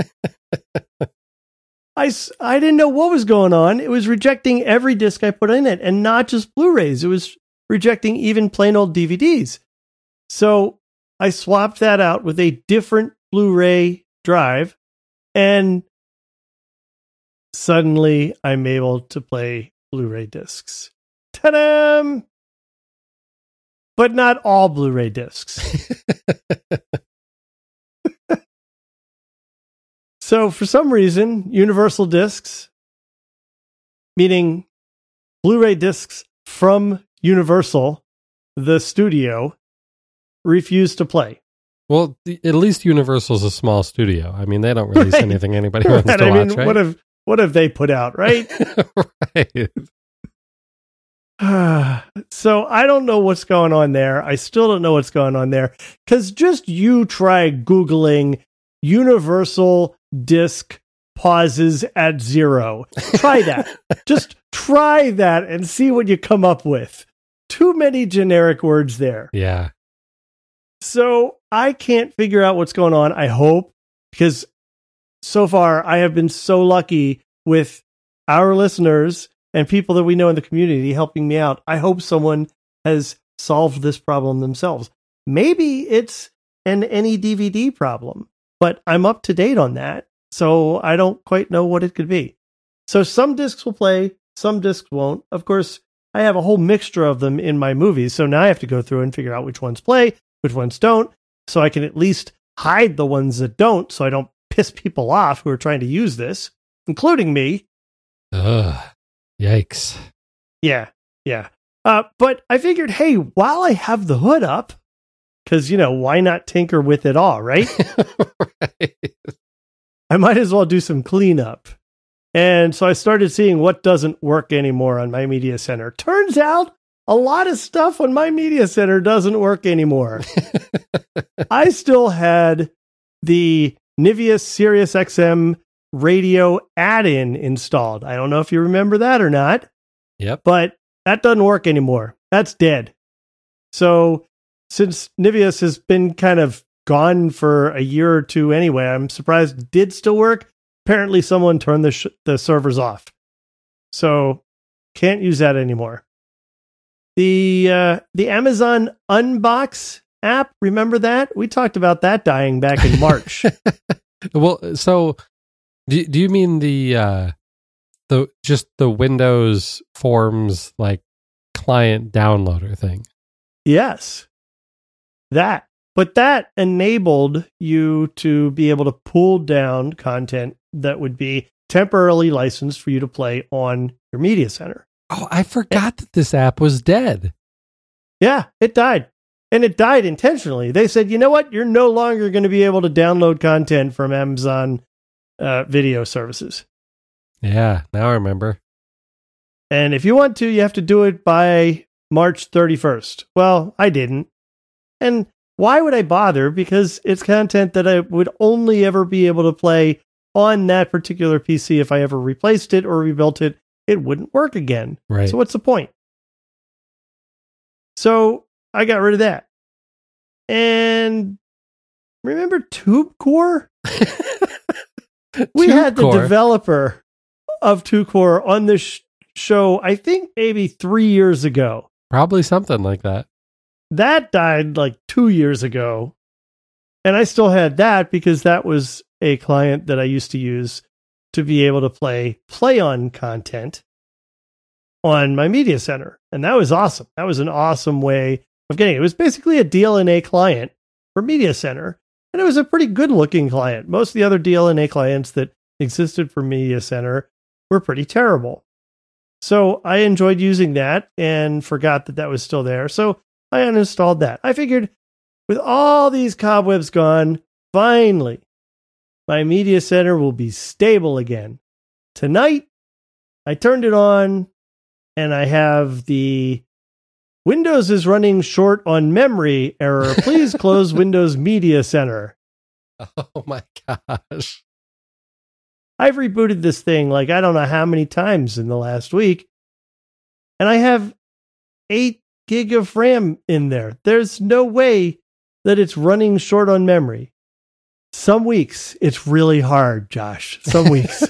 I, I didn't know what was going on. It was rejecting every disc I put in it, and not just Blu-rays. It was rejecting even plain old D V Ds. So I swapped that out with a different Blu-ray drive, and suddenly I'm able to play Blu-ray discs. Ta-da! But not all Blu-ray discs. So for some reason, Universal discs, meaning Blu-ray discs from Universal, the studio, refused to play. Well, the, at least Universal's a small studio. I mean, they don't release right. anything anybody wants right. to I watch, mean, right? What have, what have they put out, right? Right. So I don't know what's going on there. I still don't know what's going on there. Because just you try Googling Universal disc pauses at zero. Try that. Just try that and see what you come up with. Too many generic words there. Yeah. So I can't figure out what's going on. I hope, because so far I have been so lucky with our listeners and people that we know in the community helping me out. I hope someone has solved this problem themselves. Maybe it's an any D V D problem, but I'm up to date on that. So I don't quite know what it could be. So some discs will play, some discs won't. Of course, I have a whole mixture of them in my movies. So now I have to go through and figure out which ones play, which ones don't, so I can at least hide the ones that don't, so I don't piss people off who are trying to use this, including me. Ugh. Yikes. Yeah, yeah. Uh, but I figured, hey, while I have the hood up, because, you know, why not tinker with it all, right? Right. I might as well do some cleanup. And so I started seeing what doesn't work anymore on my Media Center. Turns out a lot of stuff on my Media Center doesn't work anymore. I still had the Nivea Sirius X M radio add-in installed. I don't know if you remember that or not. Yep. But that doesn't work anymore. That's dead. So since Niveus has been kind of gone for a year or two anyway, I'm surprised it did still work. Apparently someone turned the sh- the servers off. So can't use that anymore. The uh, the Amazon Unbox app, remember that? We talked about that dying back in March. Well, so do do you mean the uh, the just the Windows Forms like client downloader thing? Yes, that. But that enabled you to be able to pull down content that would be temporarily licensed for you to play on your media center. Oh, I forgot that this app was dead. Yeah, it died. And it died intentionally. They said, you know what? You're no longer going to be able to download content from Amazon uh, video services. Yeah, now I remember. And if you want to, you have to do it by March thirty-first. Well, I didn't. And why would I bother? Because it's content that I would only ever be able to play on that particular P C. If I ever replaced it or rebuilt it, it wouldn't work again. Right. So what's the point? So I got rid of that. And remember TubeCore? We had the TubeCore. developer of TubeCore on this sh- show, I think maybe three years ago. Probably something like that. That died like two years ago. And I still had that because that was a client that I used to use to be able to play play on content on my media center. And that was awesome. That was an awesome way of getting it. It was basically a D L N A client for Media Center. And it was a pretty good looking client. Most of the other D L N A clients that existed for Media Center were pretty terrible. So I enjoyed using that and forgot that that was still there. So I uninstalled that. I figured with all these cobwebs gone, finally, my Media Center will be stable again. Tonight, I turned it on and I have the Windows is running short on memory error. Please close Windows Media Center. Oh my gosh. I've rebooted this thing like I don't know how many times in the last week. And I have eight gig of RAM in there. There's no way that it's running short on memory. Some weeks it's really hard, Josh. Some weeks.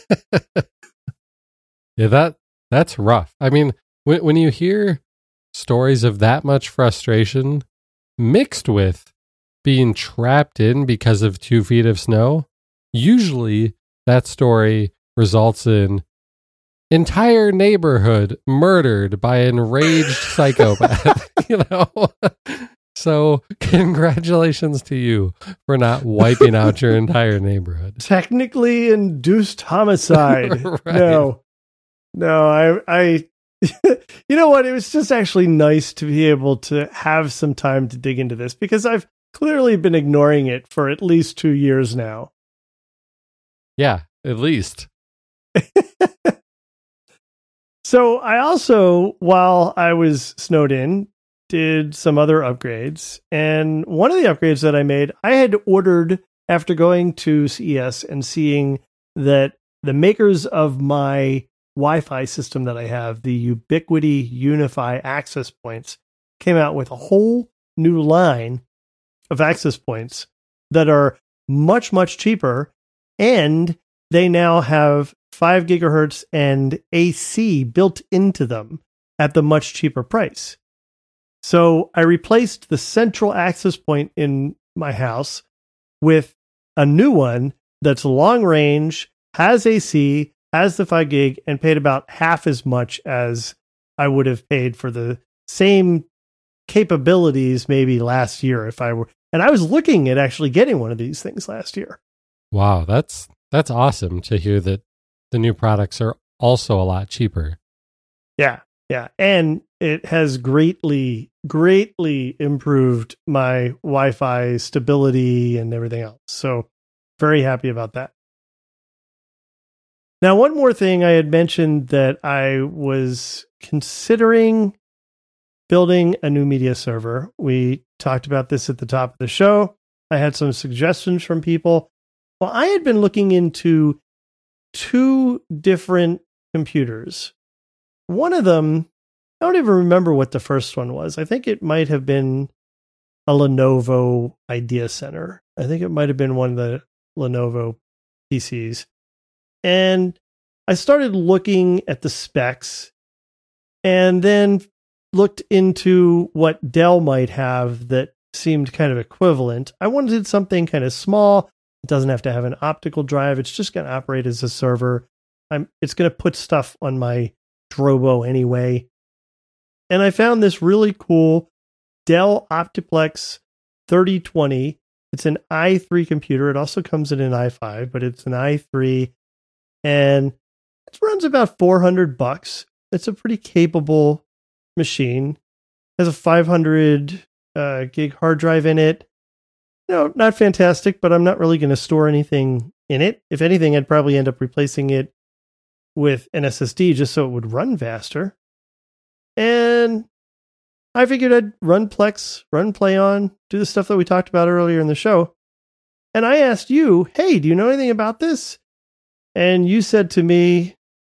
Yeah, that that's rough. I mean, when when you hear stories of that much frustration mixed with being trapped in because of two feet of snow, usually that story results in entire neighborhood murdered by enraged psychopath. You know? So congratulations to you for not wiping out your entire neighborhood. Technically induced homicide. Right. No. No, I I you know what? It was just actually nice to be able to have some time to dig into this because I've clearly been ignoring it for at least two years now. Yeah, at least. So I also, while I was snowed in, did some other upgrades. And one of the upgrades that I made, I had ordered after going to C E S and seeing that the makers of my Wi-Fi system that I have, the Ubiquity Unify access points, came out with a whole new line of access points that are much, much cheaper. And they now have five gigahertz and A C built into them at the much cheaper price. So I replaced the central access point in my house with a new one that's long range, has A C, has the five gig, and paid about half as much as I would have paid for the same capabilities maybe last year if I were. And I was looking at actually getting one of these things last year. Wow, that's that's awesome to hear that the new products are also a lot cheaper. Yeah, yeah. And it has greatly, greatly improved my Wi-Fi stability and everything else. So very happy about that. Now, one more thing I had mentioned that I was considering building a new media server. We talked about this at the top of the show. I had some suggestions from people. Well, I had been looking into two different computers. One of them, I don't even remember what the first one was. I think it might have been a Lenovo Idea Center. I think it might have been one of the Lenovo P Cs. And I started looking at the specs and then looked into what Dell might have that seemed kind of equivalent. I wanted something kind of small. It doesn't have to have an optical drive. It's just going to operate as a server. I'm, it's going to put stuff on my Drobo anyway. And I found this really cool Dell Optiplex thirty twenty. It's an i three computer. It also comes in an i five, but it's an i three, and it runs about four hundred bucks. It's a pretty capable machine. It has a five hundred uh, gig hard drive in it. You know, not fantastic, but I'm not really going to store anything in it. If anything, I'd probably end up replacing it with an S S D just so it would run faster. And I figured I'd run Plex, run Playon, do the stuff that we talked about earlier in the show. And I asked you, hey, do you know anything about this? And you said to me,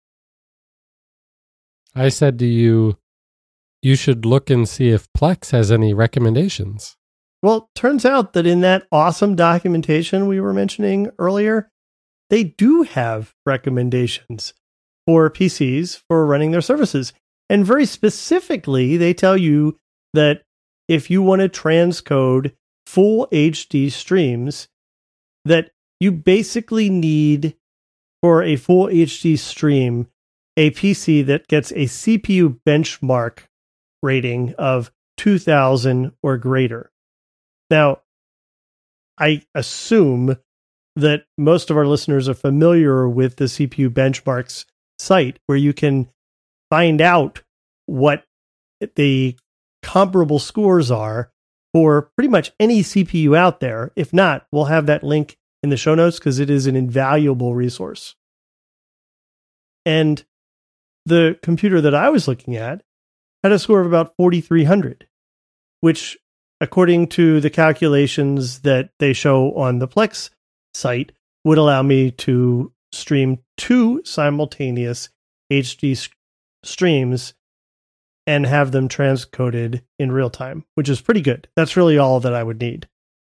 I said to you, you should look and see if Plex has any recommendations. Well, turns out that in that awesome documentation we were mentioning earlier, they do have recommendations for P Cs for running their services. And very specifically, they tell you that if you want to transcode full H D streams, that you basically need, for a full H D stream, a P C that gets a C P U benchmark rating of two thousand or greater. Now, I assume that most of our listeners are familiar with the C P U benchmarks site, where you can find out what the comparable scores are for pretty much any C P U out there. If not, we'll have that link in the show notes because it is an invaluable resource. And the computer that I was looking at had a score of about forty-three hundred, which, according to the calculations that they show on the Plex site, would allow me to stream two simultaneous H D st- streams and have them transcoded in real time, which is pretty good. That's really all that I would need.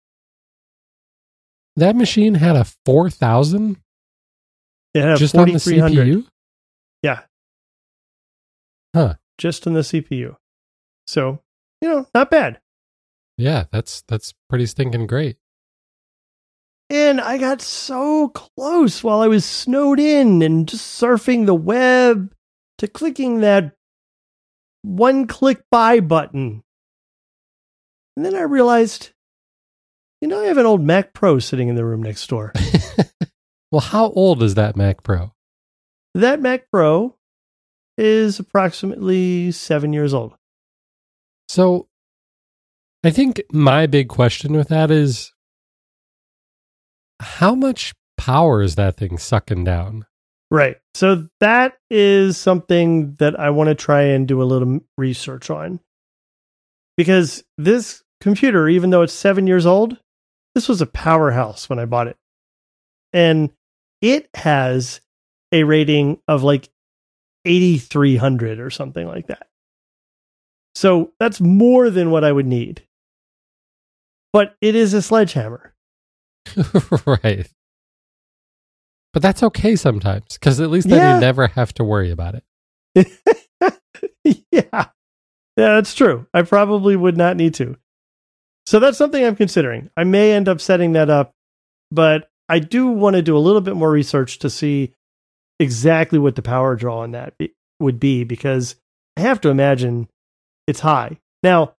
That machine had a four thousand? It had just on the C P U? Yeah. Huh. Just on the C P U. So, you know, not bad. Yeah, that's that's pretty stinking great. And I got so close while I was snowed in and just surfing the web to clicking that one-click buy button. And then I realized, you know, I have an old Mac Pro sitting in the room next door. Well, how old is that Mac Pro? That Mac Pro is approximately seven years old. So I think my big question with that is, how much power is that thing sucking down? Right. So that is something that I want to try and do a little research on. Because this computer, even though it's seven years old, this was a powerhouse when I bought it. And it has a rating of like eighty-three hundred or something like that. So that's more than what I would need. But it is a sledgehammer. Right. But that's okay sometimes, because at least then Yeah. you never have to worry about it. Yeah. Yeah, that's true. I probably would not need to. So that's something I'm considering. I may end up setting that up, but I do want to do a little bit more research to see exactly what the power draw on that be, would be, because I have to imagine it's high. Now,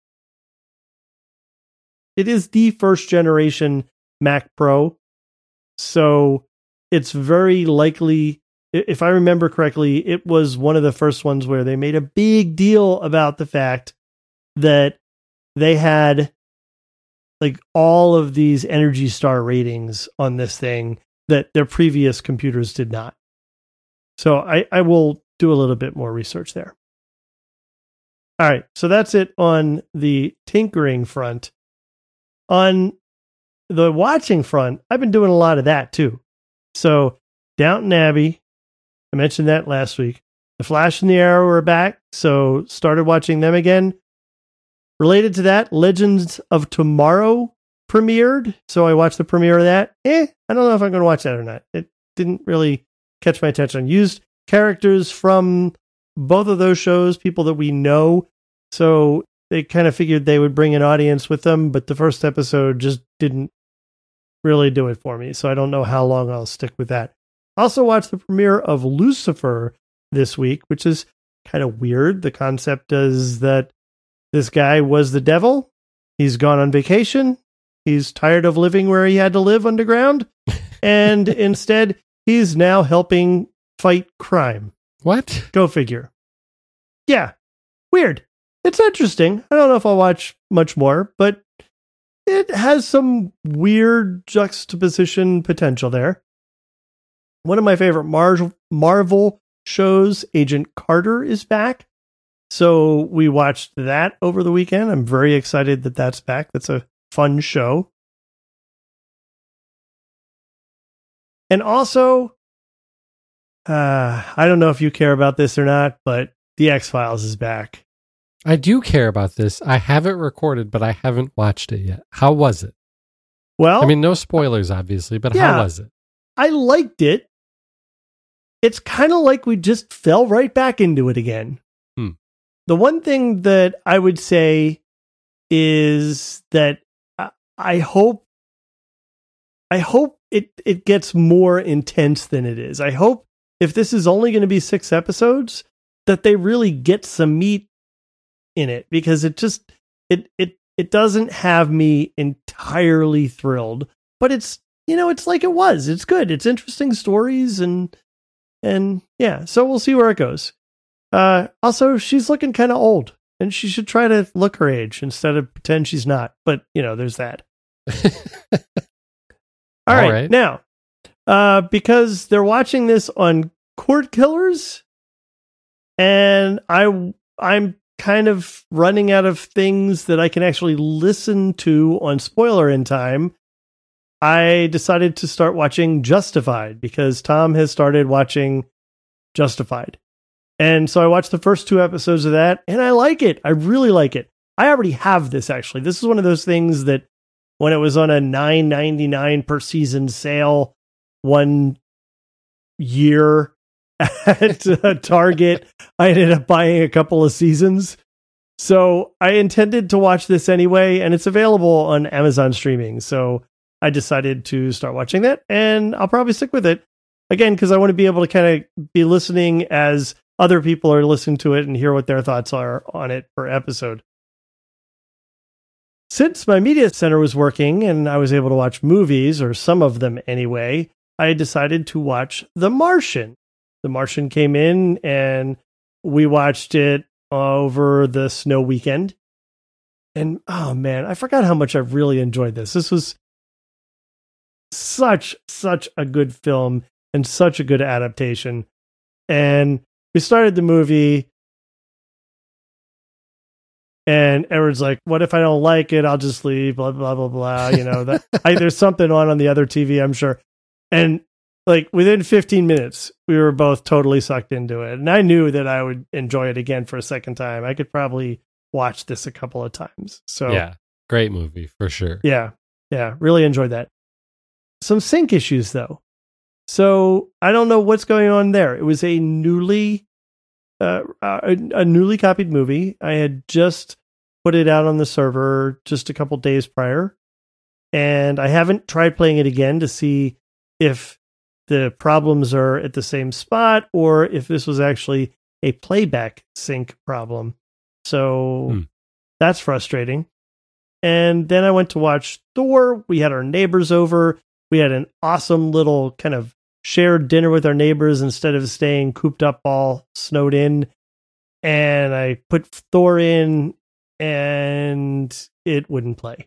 it is the first generation Mac Pro, so it's very likely, if I remember correctly, it was one of the first ones where they made a big deal about the fact that they had like all of these Energy Star ratings on this thing that their previous computers did not. So I, I will do a little bit more research there. All right, so that's it on the tinkering front. On the watching front, I've been doing a lot of that too. So Downton Abbey, I mentioned that last week. The Flash and the Arrow are back, so started watching them again. Related to that, Legends of Tomorrow premiered, so I watched the premiere of that. Eh, I don't know if I'm going to watch that or not. It didn't really catch my attention. Used characters from both of those shows, people that we know, so they kind of figured they would bring an audience with them, but the first episode just didn't really do it for me, so I don't know how long I'll stick with that. Also watched the premiere of Lucifer this week, which is kind of weird. The concept is that This guy was the devil. He's gone on vacation. He's tired of living where he had to live underground. And instead, he's now helping fight crime. What? Go figure. Yeah. Weird. It's interesting. I don't know if I'll watch much more, but it has some weird juxtaposition potential there. One of my favorite Mar- Marvel shows, Agent Carter, is back. So we watched that over the weekend. I'm very excited that that's back. That's a fun show. And also, uh, I don't know if you care about this or not, but The X-Files is back. I do care about this. I have it recorded, but I haven't watched it yet. How was it? Well, I mean, no spoilers, obviously, but yeah, how was it? I liked it. It's kind of like we just fell right back into it again. Hmm. The one thing that I would say is that I, I hope, I hope it, it gets more intense than it is. I hope if this is only going to be six episodes, that they really get some meat in it, because it just, it, it, it doesn't have me entirely thrilled, but it's, you know, it's like it was, it's good. It's interesting stories and, and yeah, so we'll see where it goes. Uh, also, she's looking kind of old, and she should try to look her age instead of pretend she's not. But, you know, there's that. All, All right. right. Now, uh, because they're watching this on Court Killers, and I, I'm kind of running out of things that I can actually listen to on Spoiler in Time, I decided to start watching Justified, because Tom has started watching Justified. And so I watched the first two episodes of that, and I like it. I really like it. I already have this, actually. This is one of those things that when it was on a nine ninety-nine per season sale one year at uh, Target, I ended up buying a couple of seasons. So I intended to watch this anyway, and it's available on Amazon streaming. So I decided to start watching that, and I'll probably stick with it. Again, because I want to be able to kind of be listening as other people are listening to it and hear what their thoughts are on it per episode. Since my media center was working and I was able to watch movies, or some of them anyway, I decided to watch The Martian. The Martian came in, and we watched it over the snow weekend. And oh man, I forgot how much I really enjoyed this. This was such, such a good film and such a good adaptation. And we started the movie, and Edward's like, what if I don't like it? I'll just leave, blah, blah, blah, blah. You know, that I, there's something on on the other T V, I'm sure. And like within fifteen minutes, we were both totally sucked into it. And I knew that I would enjoy it again for a second time. I could probably watch this a couple of times. So yeah, great movie for sure. Yeah. Yeah. Really enjoyed that. Some sync issues though. So I don't know what's going on there. It was a newly, uh, a, a newly copied movie. I had just put it out on the server just a couple days prior, and I haven't tried playing it again to see if the problems are at the same spot or if this was actually a playback sync problem. So hmm. that's frustrating. And then I went to watch Thor. We had our neighbors over. We had an awesome little kind of shared dinner with our neighbors instead of staying cooped up all snowed in. And I put Thor in, and it wouldn't play.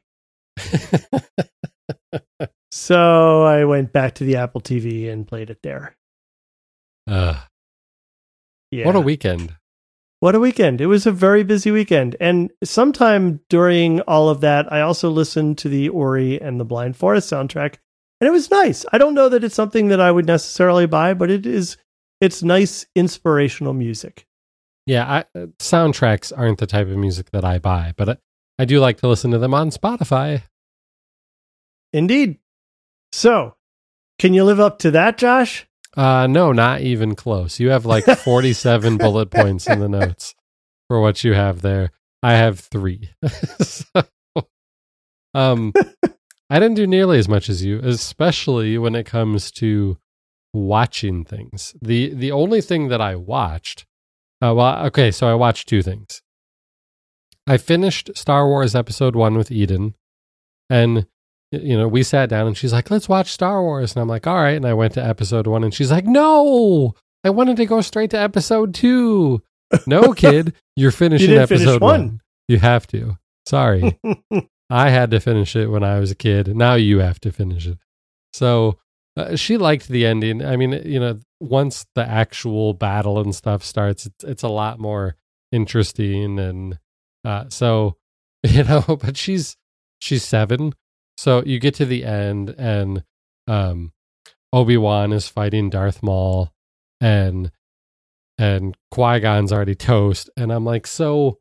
So I went back to the Apple T V and played it there. Uh, yeah. What a weekend. What a weekend. It was a very busy weekend. And sometime during all of that, I also listened to the Ori and the Blind Forest soundtrack. And it was nice. I don't know that it's something that I would necessarily buy, but it is, it's nice, inspirational music. Yeah, I, uh, soundtracks aren't the type of music that I buy, but I, I do like to listen to them on Spotify. Indeed. So, can you live up to that, Josh? Uh, no, not even close. You have like forty-seven bullet points in the notes for what you have there. I have three. so, um, I didn't do nearly as much as you, especially when it comes to watching things. The the only thing that I watched, uh, well, okay, so I watched two things. I finished Star Wars Episode One with Eden, and you know, we sat down and she's like, let's watch Star Wars. And I'm like, all right. And I went to episode one and she's like, no, I wanted to go straight to episode two. No, kid, you're finishing you episode finish one. one. You have to. Sorry. I had to finish it when I was a kid. Now you have to finish it. So uh, she liked the ending. I mean, you know, once the actual battle and stuff starts, it's, it's a lot more interesting. And uh, so, you know, but she's, she's seven. So you get to the end and um, Obi-Wan is fighting Darth Maul and and Qui-Gon's already toast. And I'm like, so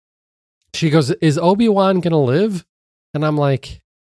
she goes, is Obi-Wan going to live? And I'm like,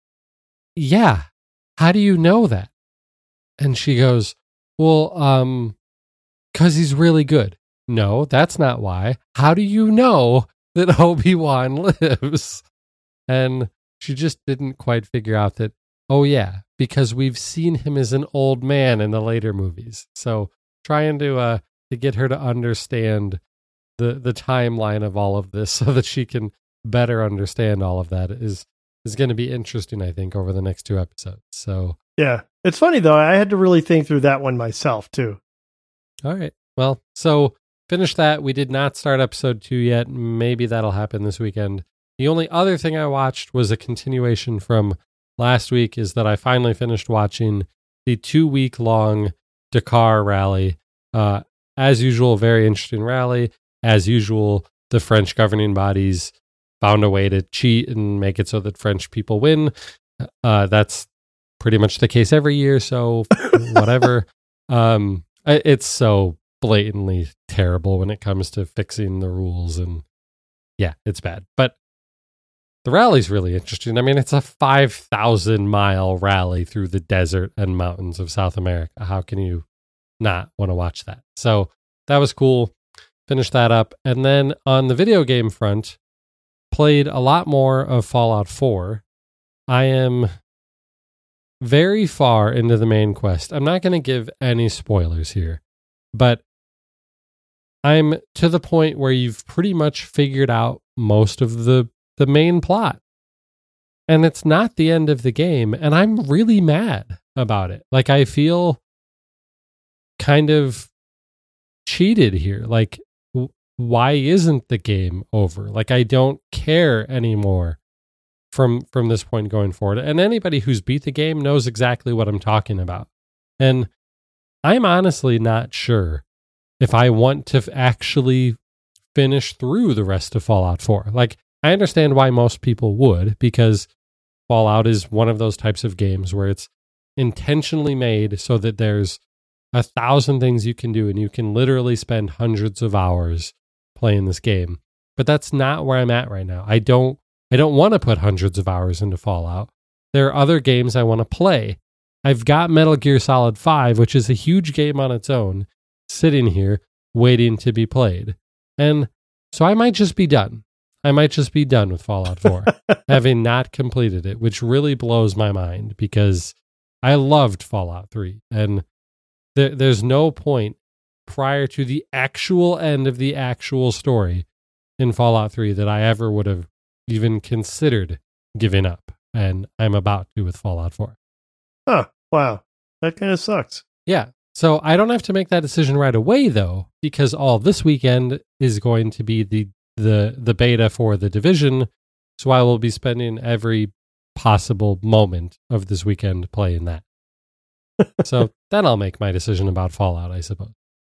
yeah. How do you know that? And she goes, well, um, because he's really good. No, that's not why. How do you know that Obi-Wan lives? And she just didn't quite figure out that, oh yeah, because we've seen him as an old man in the later movies. So trying to uh to get her to understand the the timeline of all of this so that she can better understand all of that is is going to be interesting, I think, over the next two episodes. So yeah, it's funny though. I had to really think through that one myself too. All right. Well, so finish that. We did not start episode two yet. Maybe that'll happen this weekend. The only other thing I watched was a continuation from last week, is that I finally finished watching the two-week-long Dakar rally. Uh, as usual, very interesting rally. As usual, the French governing bodies found a way to cheat and make it so that French people win. Uh, that's pretty much the case every year, so whatever. Um, it's so blatantly terrible when it comes to fixing the rules, and yeah, it's bad. But the rally's really interesting. I mean, it's a five thousand mile rally through the desert and mountains of South America. How can you not want to watch that? So that was cool. Finished that up. And then on the video game front, played a lot more of Fallout four. I am very far into the main quest. I'm not going to give any spoilers here, but I'm to the point where you've pretty much figured out most of the the main plot. And it's not the end of the game. And I'm really mad about it. Like, I feel kind of cheated here. Like, w- why isn't the game over? Like, I don't care anymore from, from this point going forward. And anybody who's beat the game knows exactly what I'm talking about. And I'm honestly not sure if I want to f- actually finish through the rest of Fallout four. Like, I understand why most people would, because Fallout is one of those types of games where it's intentionally made so that there's a thousand things you can do and you can literally spend hundreds of hours playing this game. But that's not where I'm at right now. I don't I don't want to put hundreds of hours into Fallout. There are other games I want to play. I've got Metal Gear Solid five, which is a huge game on its own, sitting here waiting to be played. And so I might just be done. I might just be done with Fallout four, having not completed it, which really blows my mind because I loved Fallout three. And there, there's no point prior to the actual end of the actual story in Fallout three that I ever would have even considered giving up. And I'm about to with Fallout four. Huh. Wow. That kind of sucks. Yeah. So I don't have to make that decision right away, though, because all this weekend is going to be the the the beta for The Division, so I will be spending every possible moment of this weekend playing that. So then I'll make my decision about Fallout, I suppose.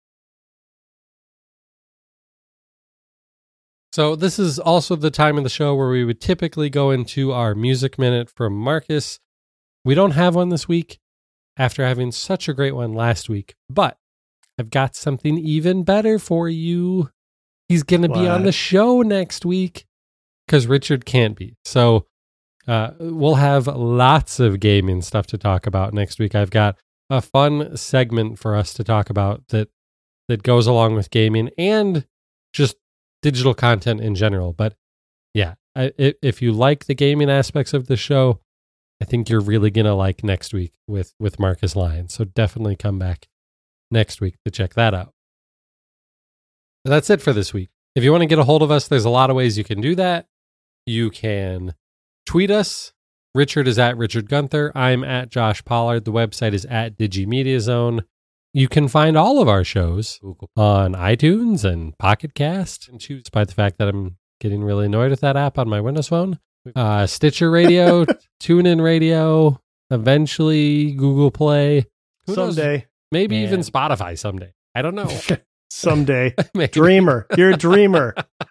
So this is also the time of the show where we would typically go into our music minute from Marcus. We don't have one this week after having such a great one last week, but I've got something even better for you. He's going to be on the show next week because Richard can't be. So uh, we'll have lots of gaming stuff to talk about next week. I've got a fun segment for us to talk about that that goes along with gaming and just digital content in general. But yeah, I, if you like the gaming aspects of the show, I think you're really going to like next week with, with Marcus Lyons. So definitely come back next week to check that out. That's it for this week. if you want to get a hold of us, there's a lot of ways you can do that. You can tweet us. Richard is at Richard Gunther. I'm at Josh Pollard. The website is at DigiMediaZone. You can find all of our shows on iTunes and Pocket Cast, and choose, despite the fact that I'm getting really annoyed with that app on my Windows phone. Uh, Stitcher Radio, TuneIn Radio, eventually Google Play. Who someday. knows? Maybe Man. even Spotify someday. I don't know. Someday. Dreamer. You're a dreamer.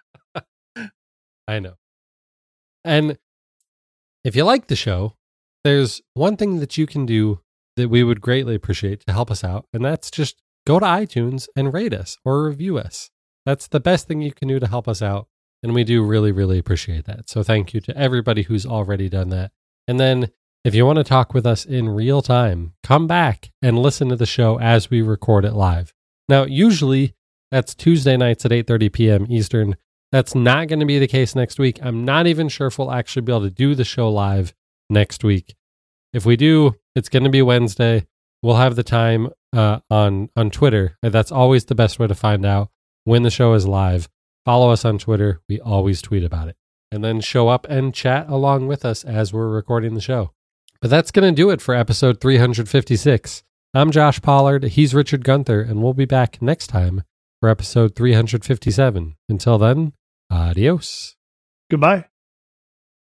I know. And if you like the show, there's one thing that you can do that we would greatly appreciate to help us out, and that's just go to iTunes and rate us or review us. That's the best thing you can do to help us out, and we do really, really appreciate that. So thank you to everybody who's already done that. And then if you want to talk with us in real time, come back and listen to the show as we record it live. Now, usually that's Tuesday nights at eight thirty p.m. Eastern. That's not going to be the case next week. I'm not even sure if we'll actually be able to do the show live next week. If we do, it's going to be Wednesday. We'll have the time uh, on, on Twitter. That's always the best way to find out when the show is live. Follow us on Twitter. We always tweet about it. And then show up and chat along with us as we're recording the show. But that's going to do it for episode three fifty-six. I'm Josh Pollard. He's Richard Gunther. And we'll be back next time for episode three fifty-seven. Until then, adios. Goodbye.